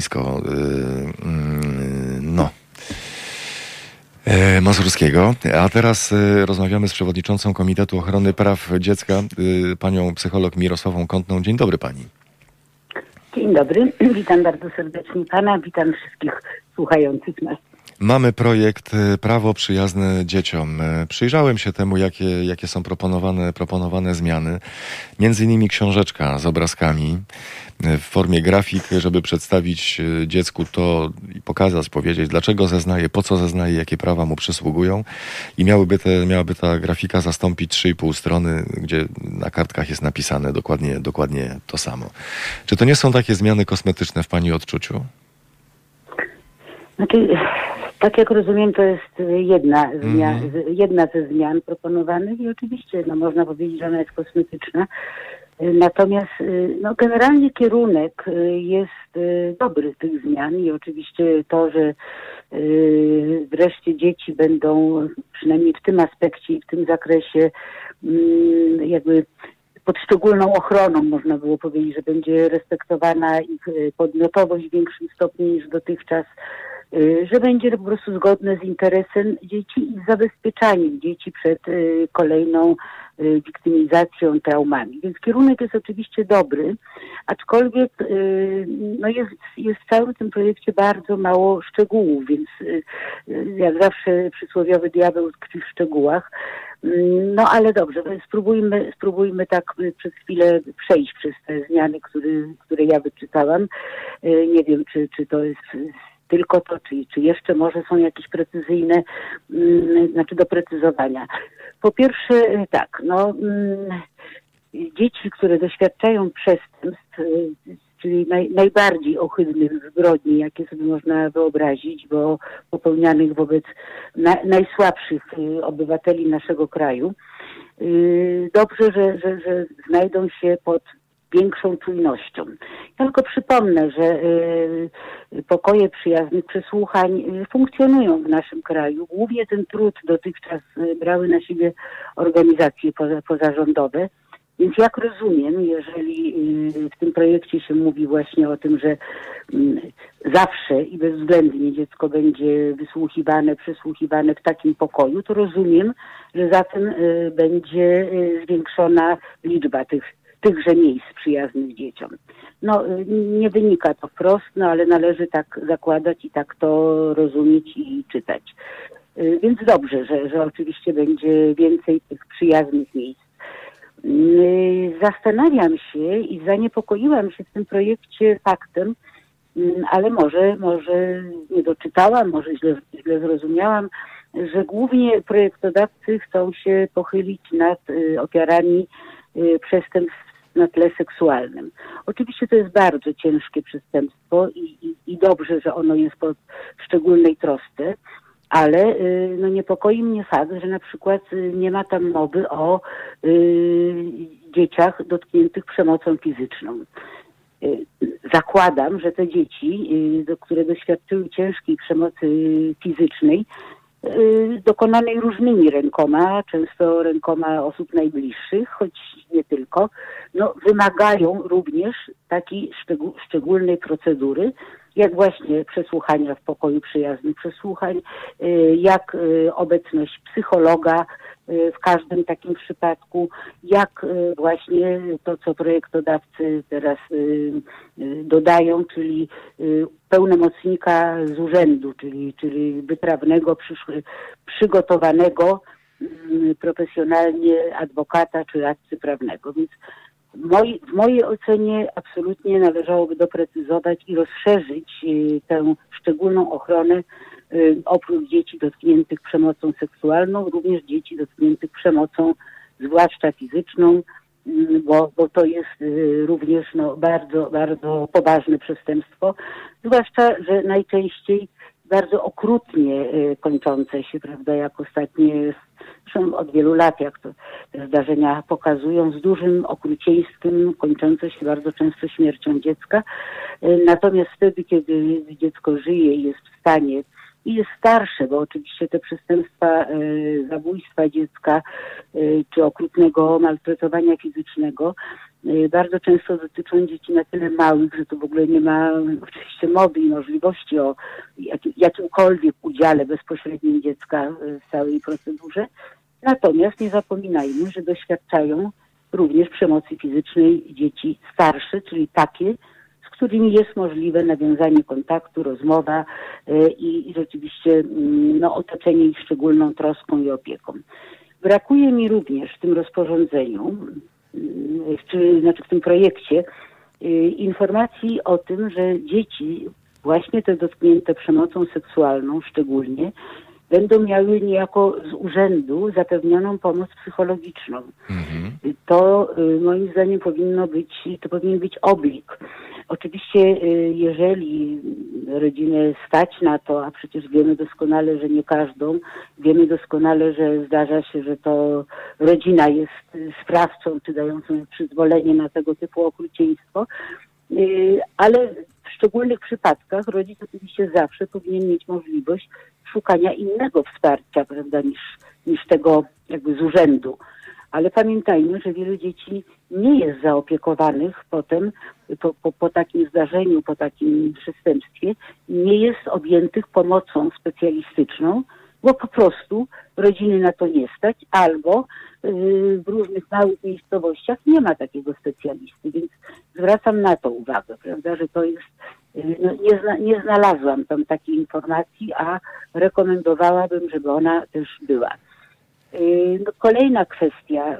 warmińsko-mazurskiego. A teraz rozmawiamy z przewodniczącą Komitetu Ochrony Praw Dziecka, panią psycholog Mirosławą Kątną. Dzień dobry pani. Dzień dobry, witam bardzo serdecznie pana, witam wszystkich słuchających nas. Mamy projekt Prawo przyjazne dzieciom. Przyjrzałem się temu, jakie są proponowane zmiany. Między innymi książeczka z obrazkami w formie grafik, żeby przedstawić dziecku to i pokazać, powiedzieć, dlaczego zeznaje, po co zeznaje, jakie prawa mu przysługują. I miałaby ta grafika zastąpić 3,5 strony, gdzie na kartkach jest napisane dokładnie to samo. Czy to nie są takie zmiany kosmetyczne w pani odczuciu? Znaczy, tak jak rozumiem, to jest jedna ze zmian proponowanych i oczywiście można powiedzieć, że ona jest kosmetyczna. Natomiast generalnie kierunek jest dobry tych zmian i oczywiście to, że wreszcie dzieci będą przynajmniej w tym aspekcie i w tym zakresie jakby pod szczególną ochroną, można było powiedzieć, że będzie respektowana ich podmiotowość w większym stopniu niż dotychczas. że będzie to po prostu zgodne z interesem dzieci i z zabezpieczaniem dzieci przed kolejną wiktymizacją, traumami. Więc kierunek jest oczywiście dobry, aczkolwiek no jest w całym tym projekcie bardzo mało szczegółów, więc jak zawsze przysłowiowy diabeł tkwi w szczegółach. No ale dobrze, spróbujmy tak przez chwilę przejść przez te zmiany, które ja wyczytałam. Nie wiem, czy to jest tylko to, czy jeszcze może są jakieś precyzyjne, doprecyzowania. Po pierwsze tak, dzieci, które doświadczają przestępstw, czyli najbardziej ohydnych zbrodni, jakie sobie można wyobrazić, bo popełnianych wobec najsłabszych obywateli naszego kraju. Dobrze, że znajdą się pod większą czujnością. Ja tylko przypomnę, że pokoje przyjaznych przesłuchań funkcjonują w naszym kraju. Głównie ten trud dotychczas brały na siebie organizacje pozarządowe. Więc jak rozumiem, jeżeli w tym projekcie się mówi właśnie o tym, że zawsze i bezwzględnie dziecko będzie przesłuchiwane w takim pokoju, to rozumiem, że zatem będzie zwiększona liczba tychże miejsc przyjaznych dzieciom. Nie wynika to wprost, ale należy tak zakładać i tak to rozumieć i czytać. Więc dobrze, że oczywiście będzie więcej tych przyjaznych miejsc. Zastanawiam się i zaniepokoiłam się w tym projekcie faktem, ale może nie doczytałam, może źle zrozumiałam, że głównie projektodawcy chcą się pochylić nad ofiarami przestępstw na tle seksualnym. Oczywiście to jest bardzo ciężkie przestępstwo i dobrze, że ono jest pod szczególnej trosce, ale niepokoi mnie fakt, że na przykład nie ma tam mowy o dzieciach dotkniętych przemocą fizyczną. Zakładam, że te dzieci, które doświadczyły ciężkiej przemocy fizycznej, dokonanej różnymi rękoma, często rękoma osób najbliższych, choć nie tylko, wymagają również takiej szczególnej procedury, jak właśnie przesłuchania w pokoju przyjaznych przesłuchań, jak obecność psychologa w każdym takim przypadku, jak właśnie to, co projektodawcy teraz dodają, czyli pełnomocnika z urzędu, czyli wytrawnego, przygotowanego profesjonalnie adwokata czy radcy prawnego. Więc w mojej ocenie absolutnie należałoby doprecyzować i rozszerzyć tę szczególną ochronę oprócz dzieci dotkniętych przemocą seksualną, również dzieci dotkniętych przemocą, zwłaszcza fizyczną, bo to jest również bardzo, bardzo poważne przestępstwo, zwłaszcza, że najczęściej bardzo okrutnie kończące się, prawda, jak ostatnie, zresztą od wielu lat, jak to te zdarzenia pokazują, z dużym okrucieństwem, kończące się bardzo często śmiercią dziecka. Natomiast wtedy, kiedy dziecko żyje i jest w stanie i jest starsze, bo oczywiście te przestępstwa zabójstwa dziecka czy okrutnego maltretowania fizycznego bardzo często dotyczą dzieci na tyle małych, że to w ogóle nie ma oczywiście mowy i możliwości o jakimkolwiek udziale bezpośrednim dziecka w całej procedurze. Natomiast nie zapominajmy, że doświadczają również przemocy fizycznej dzieci starsze, czyli takie, z którymi jest możliwe nawiązanie kontaktu, rozmowa i rzeczywiście otoczenie ich szczególną troską i opieką. Brakuje mi również w tym rozporządzeniu, w tym projekcie informacji o tym, że dzieci, właśnie te dotknięte przemocą seksualną szczególnie, będą miały niejako z urzędu zapewnioną pomoc psychologiczną. To moim zdaniem powinien być oblig. Oczywiście jeżeli rodzinę stać na to, a przecież wiemy doskonale, że nie każdą, wiemy doskonale, że zdarza się, że to rodzina jest sprawcą czy dającą przyzwolenie na tego typu okrucieństwo, ale w szczególnych przypadkach rodzic oczywiście zawsze powinien mieć możliwość szukania innego wsparcia, prawda, niż tego jakby z urzędu. Ale pamiętajmy, że wielu dzieci nie jest zaopiekowanych potem po takim zdarzeniu, po takim przestępstwie, nie jest objętych pomocą specjalistyczną, bo po prostu rodziny na to nie stać, albo w różnych małych miejscowościach nie ma takiego specjalisty, więc zwracam na to uwagę, prawda, że to jest, nie znalazłam tam takiej informacji, a rekomendowałabym, żeby ona też była. Kolejna kwestia,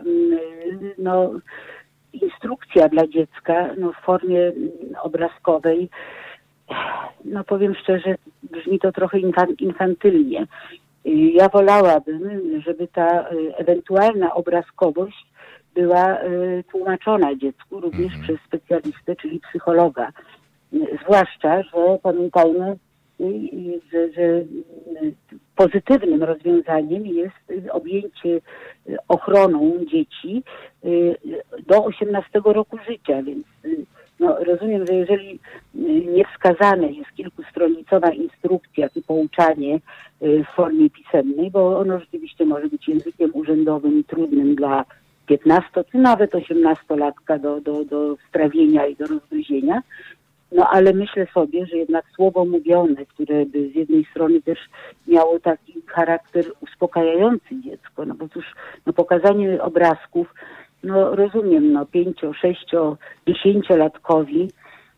instrukcja dla dziecka w formie obrazkowej, powiem szczerze, brzmi to trochę infantylnie. Ja wolałabym, żeby ta ewentualna obrazkowość była tłumaczona dziecku również przez specjalistę, czyli psychologa. Zwłaszcza, że pamiętajmy, że pozytywnym rozwiązaniem jest objęcie ochroną dzieci do 18 roku życia, więc rozumiem, że jeżeli niewskazane jest kilkustronicowa instrukcja czy pouczanie w formie pisemnej, bo ono rzeczywiście może być językiem urzędowym i trudnym dla 15 czy nawet 18-latka do strawienia i do rozgryzienia, ale myślę sobie, że jednak słowo mówione, które by z jednej strony też miało taki charakter uspokajający dziecko, bo cóż, pokazanie obrazków, rozumiem, 5, 6, 10-latkowi,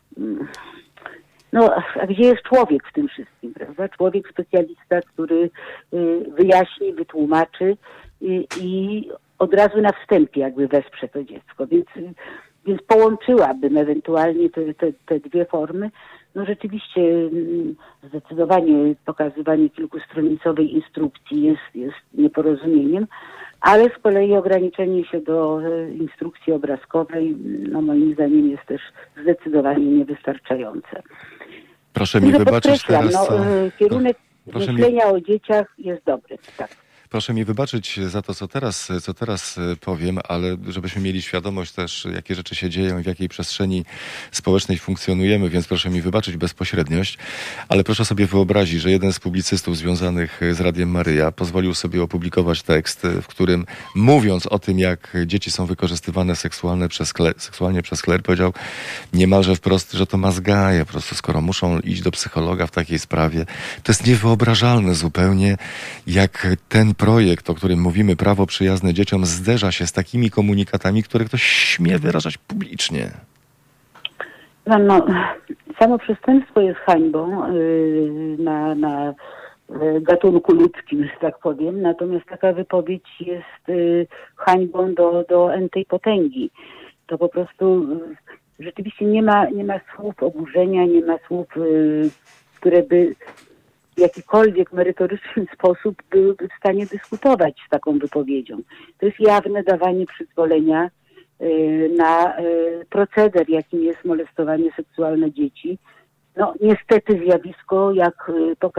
a gdzie jest człowiek w tym wszystkim, prawda? Człowiek specjalista, który wyjaśni, wytłumaczy i od razu na wstępie jakby wesprze to dziecko, więc połączyłabym ewentualnie te dwie formy. Rzeczywiście zdecydowanie pokazywanie kilkustronicowej instrukcji jest nieporozumieniem, ale z kolei ograniczenie się do instrukcji obrazkowej, moim zdaniem jest też zdecydowanie niewystarczające. Proszę mi wybaczyć teraz... Kierunek myślenia o dzieciach jest dobry, tak. Proszę mi wybaczyć za to, co teraz powiem, ale żebyśmy mieli świadomość też, jakie rzeczy się dzieją i w jakiej przestrzeni społecznej funkcjonujemy, więc proszę mi wybaczyć bezpośredniość, ale proszę sobie wyobrazić, że jeden z publicystów związanych z Radiem Maryja pozwolił sobie opublikować tekst, w którym mówiąc o tym, jak dzieci są wykorzystywane seksualnie przez kler, powiedział niemalże wprost, że to mazgaje po prostu, skoro muszą iść do psychologa w takiej sprawie. To jest niewyobrażalne zupełnie, jak ten projekt, o którym mówimy, prawo przyjazne dzieciom, zderza się z takimi komunikatami, które ktoś śmie wyrażać publicznie. Samo przestępstwo jest hańbą na gatunku ludzkim, że tak powiem, natomiast taka wypowiedź jest hańbą do entej potęgi. To po prostu rzeczywiście nie ma słów oburzenia, nie ma słów, które by w jakikolwiek merytoryczny sposób byłyby w stanie dyskutować z taką wypowiedzią. To jest jawne dawanie przyzwolenia na proceder, jakim jest molestowanie seksualne dzieci. Niestety zjawisko, jak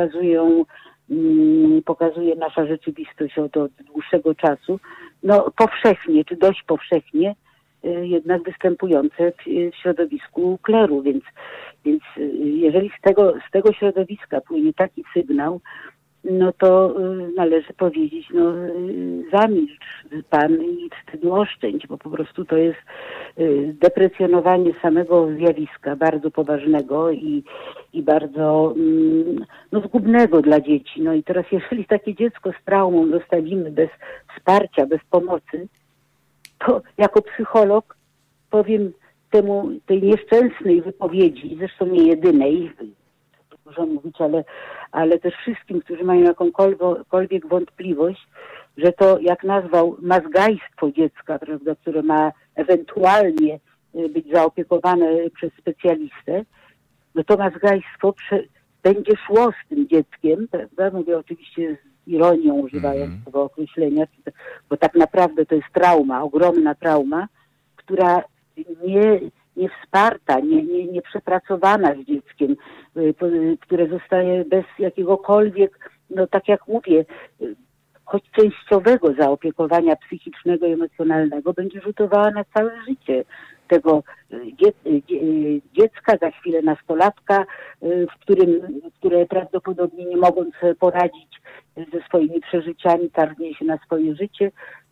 pokazuje nasza rzeczywistość od dłuższego czasu, powszechnie, czy dość powszechnie jednak występujące w środowisku kleru, więc jeżeli z tego środowiska płynie taki sygnał, to należy powiedzieć, zamilcz pan i wstydu oszczędź, bo po prostu to jest deprecjonowanie samego zjawiska bardzo poważnego i bardzo zgubnego dla dzieci. I teraz jeżeli takie dziecko z traumą zostawimy bez wsparcia, bez pomocy, to jako psycholog powiem tej nieszczęsnej wypowiedzi, zresztą nie jedynej, dużo mówić, ale też wszystkim, którzy mają jakąkolwiek wątpliwość, że to, jak nazwał, mazgajstwo dziecka, prawda, które ma ewentualnie być zaopiekowane przez specjalistę, to mazgajstwo będzie szło z tym dzieckiem, prawda? Mówię oczywiście z ironią, używając tego określenia, bo tak naprawdę to jest trauma, ogromna trauma, która nie wsparta, nie przepracowana z dzieckiem, które zostaje bez jakiegokolwiek, tak jak mówię, choć częściowego zaopiekowania psychicznego i emocjonalnego, będzie rzutowała na całe życie tego dziecka, za chwilę nastolatka, które prawdopodobnie nie mogąc poradzić ze swoimi przeżyciami, targnie się na swoje życie,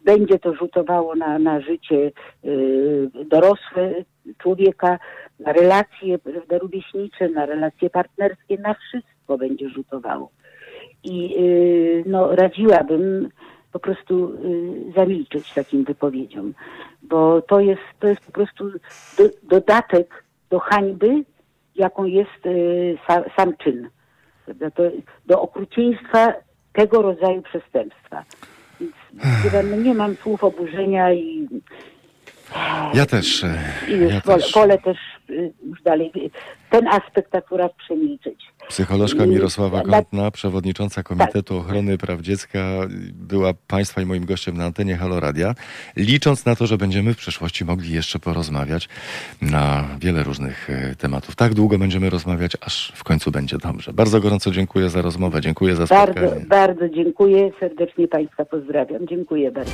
będzie to rzutowało na życie dorosłe człowieka, na relacje, prawda, rówieśnicze, na relacje partnerskie, na wszystko będzie rzutowało. I radziłabym po prostu zamilczeć takim wypowiedziom, bo to jest po prostu dodatek do hańby, jaką jest sam czyn, prawda? Do okrucieństwa tego rodzaju przestępstwa. Więc nie mam słów oburzenia i ja też. Wolę też już dalej ten aspekt akurat przemilczeć. Psycholożka Mirosława Kątna, przewodnicząca Komitetu Ochrony Praw Dziecka, była Państwa i moim gościem na antenie Halo Radia, licząc na to, że będziemy w przyszłości mogli jeszcze porozmawiać na wiele różnych tematów. Tak długo będziemy rozmawiać, aż w końcu będzie dobrze. Bardzo gorąco dziękuję za rozmowę, dziękuję za spotkanie. Bardzo dziękuję, serdecznie Państwa pozdrawiam. Dziękuję bardzo.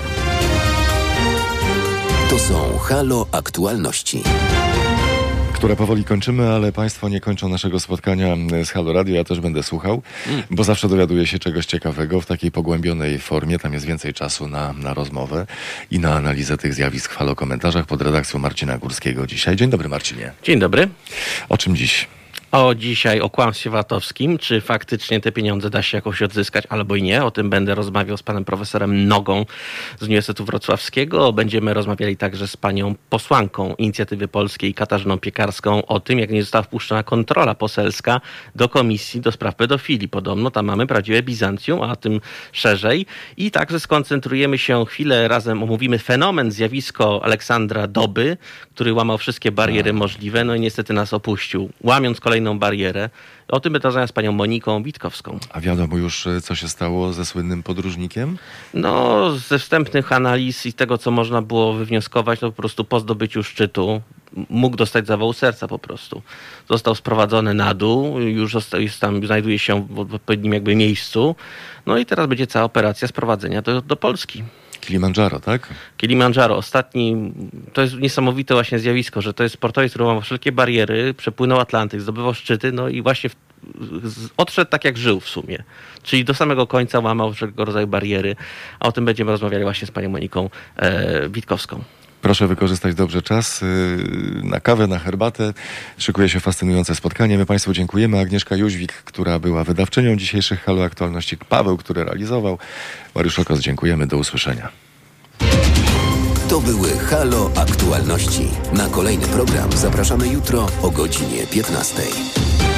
To są Halo Aktualności, które powoli kończymy, ale Państwo nie kończą naszego spotkania z Halo Radio. Ja też będę słuchał, bo zawsze dowiaduję się czegoś ciekawego w takiej pogłębionej formie. Tam jest więcej czasu na rozmowę i na analizę tych zjawisk w Halo Komentarzach pod redakcją Marcina Górskiego dzisiaj. Dzień dobry, Marcinie. Dzień dobry. O czym dziś? Dzisiaj o kłamstwie VAT-owskim. Czy faktycznie te pieniądze da się jakoś odzyskać, albo i nie. O tym będę rozmawiał z panem profesorem Nogą z Uniwersytetu Wrocławskiego. Będziemy rozmawiali także z panią posłanką Inicjatywy Polskiej Katarzyną Piekarską o tym, jak nie została wpuszczona kontrola poselska do Komisji do Spraw Pedofilii. Podobno tam mamy prawdziwe Bizancjum, a tym szerzej. I także skoncentrujemy się chwilę, razem omówimy fenomen, zjawisko Aleksandra Doby, który łamał wszystkie bariery możliwe, no i niestety nas opuścił, łamiąc kolejną barierę. O tym będę rozmawiał z panią Moniką Witkowską. A wiadomo już, co się stało ze słynnym podróżnikiem? No, ze wstępnych analiz i tego, co można było wywnioskować, to po prostu po zdobyciu szczytu mógł dostać zawału serca po prostu. Został sprowadzony na dół, już znajduje się w odpowiednim jakby miejscu. No i teraz będzie cała operacja sprowadzenia do Polski. Kilimandżaro, tak? Kilimandżaro, ostatni, to jest niesamowite właśnie zjawisko, że to jest sportowiec, który łamał wszelkie bariery, przepłynął Atlantyk, zdobywał szczyty, no i właśnie odszedł tak, jak żył w sumie. Czyli do samego końca łamał wszelkiego rodzaju bariery, a o tym będziemy rozmawiali właśnie z panią Moniką Witkowską. Proszę wykorzystać dobrze czas na kawę, na herbatę. Szykuje się fascynujące spotkanie. My Państwu dziękujemy. Agnieszka Jóźwik, która była wydawczynią dzisiejszych Halo Aktualności. Paweł, który realizował. Mariusz Okos, dziękujemy. Do usłyszenia. To były Halo Aktualności. Na kolejny program zapraszamy jutro o godzinie 15.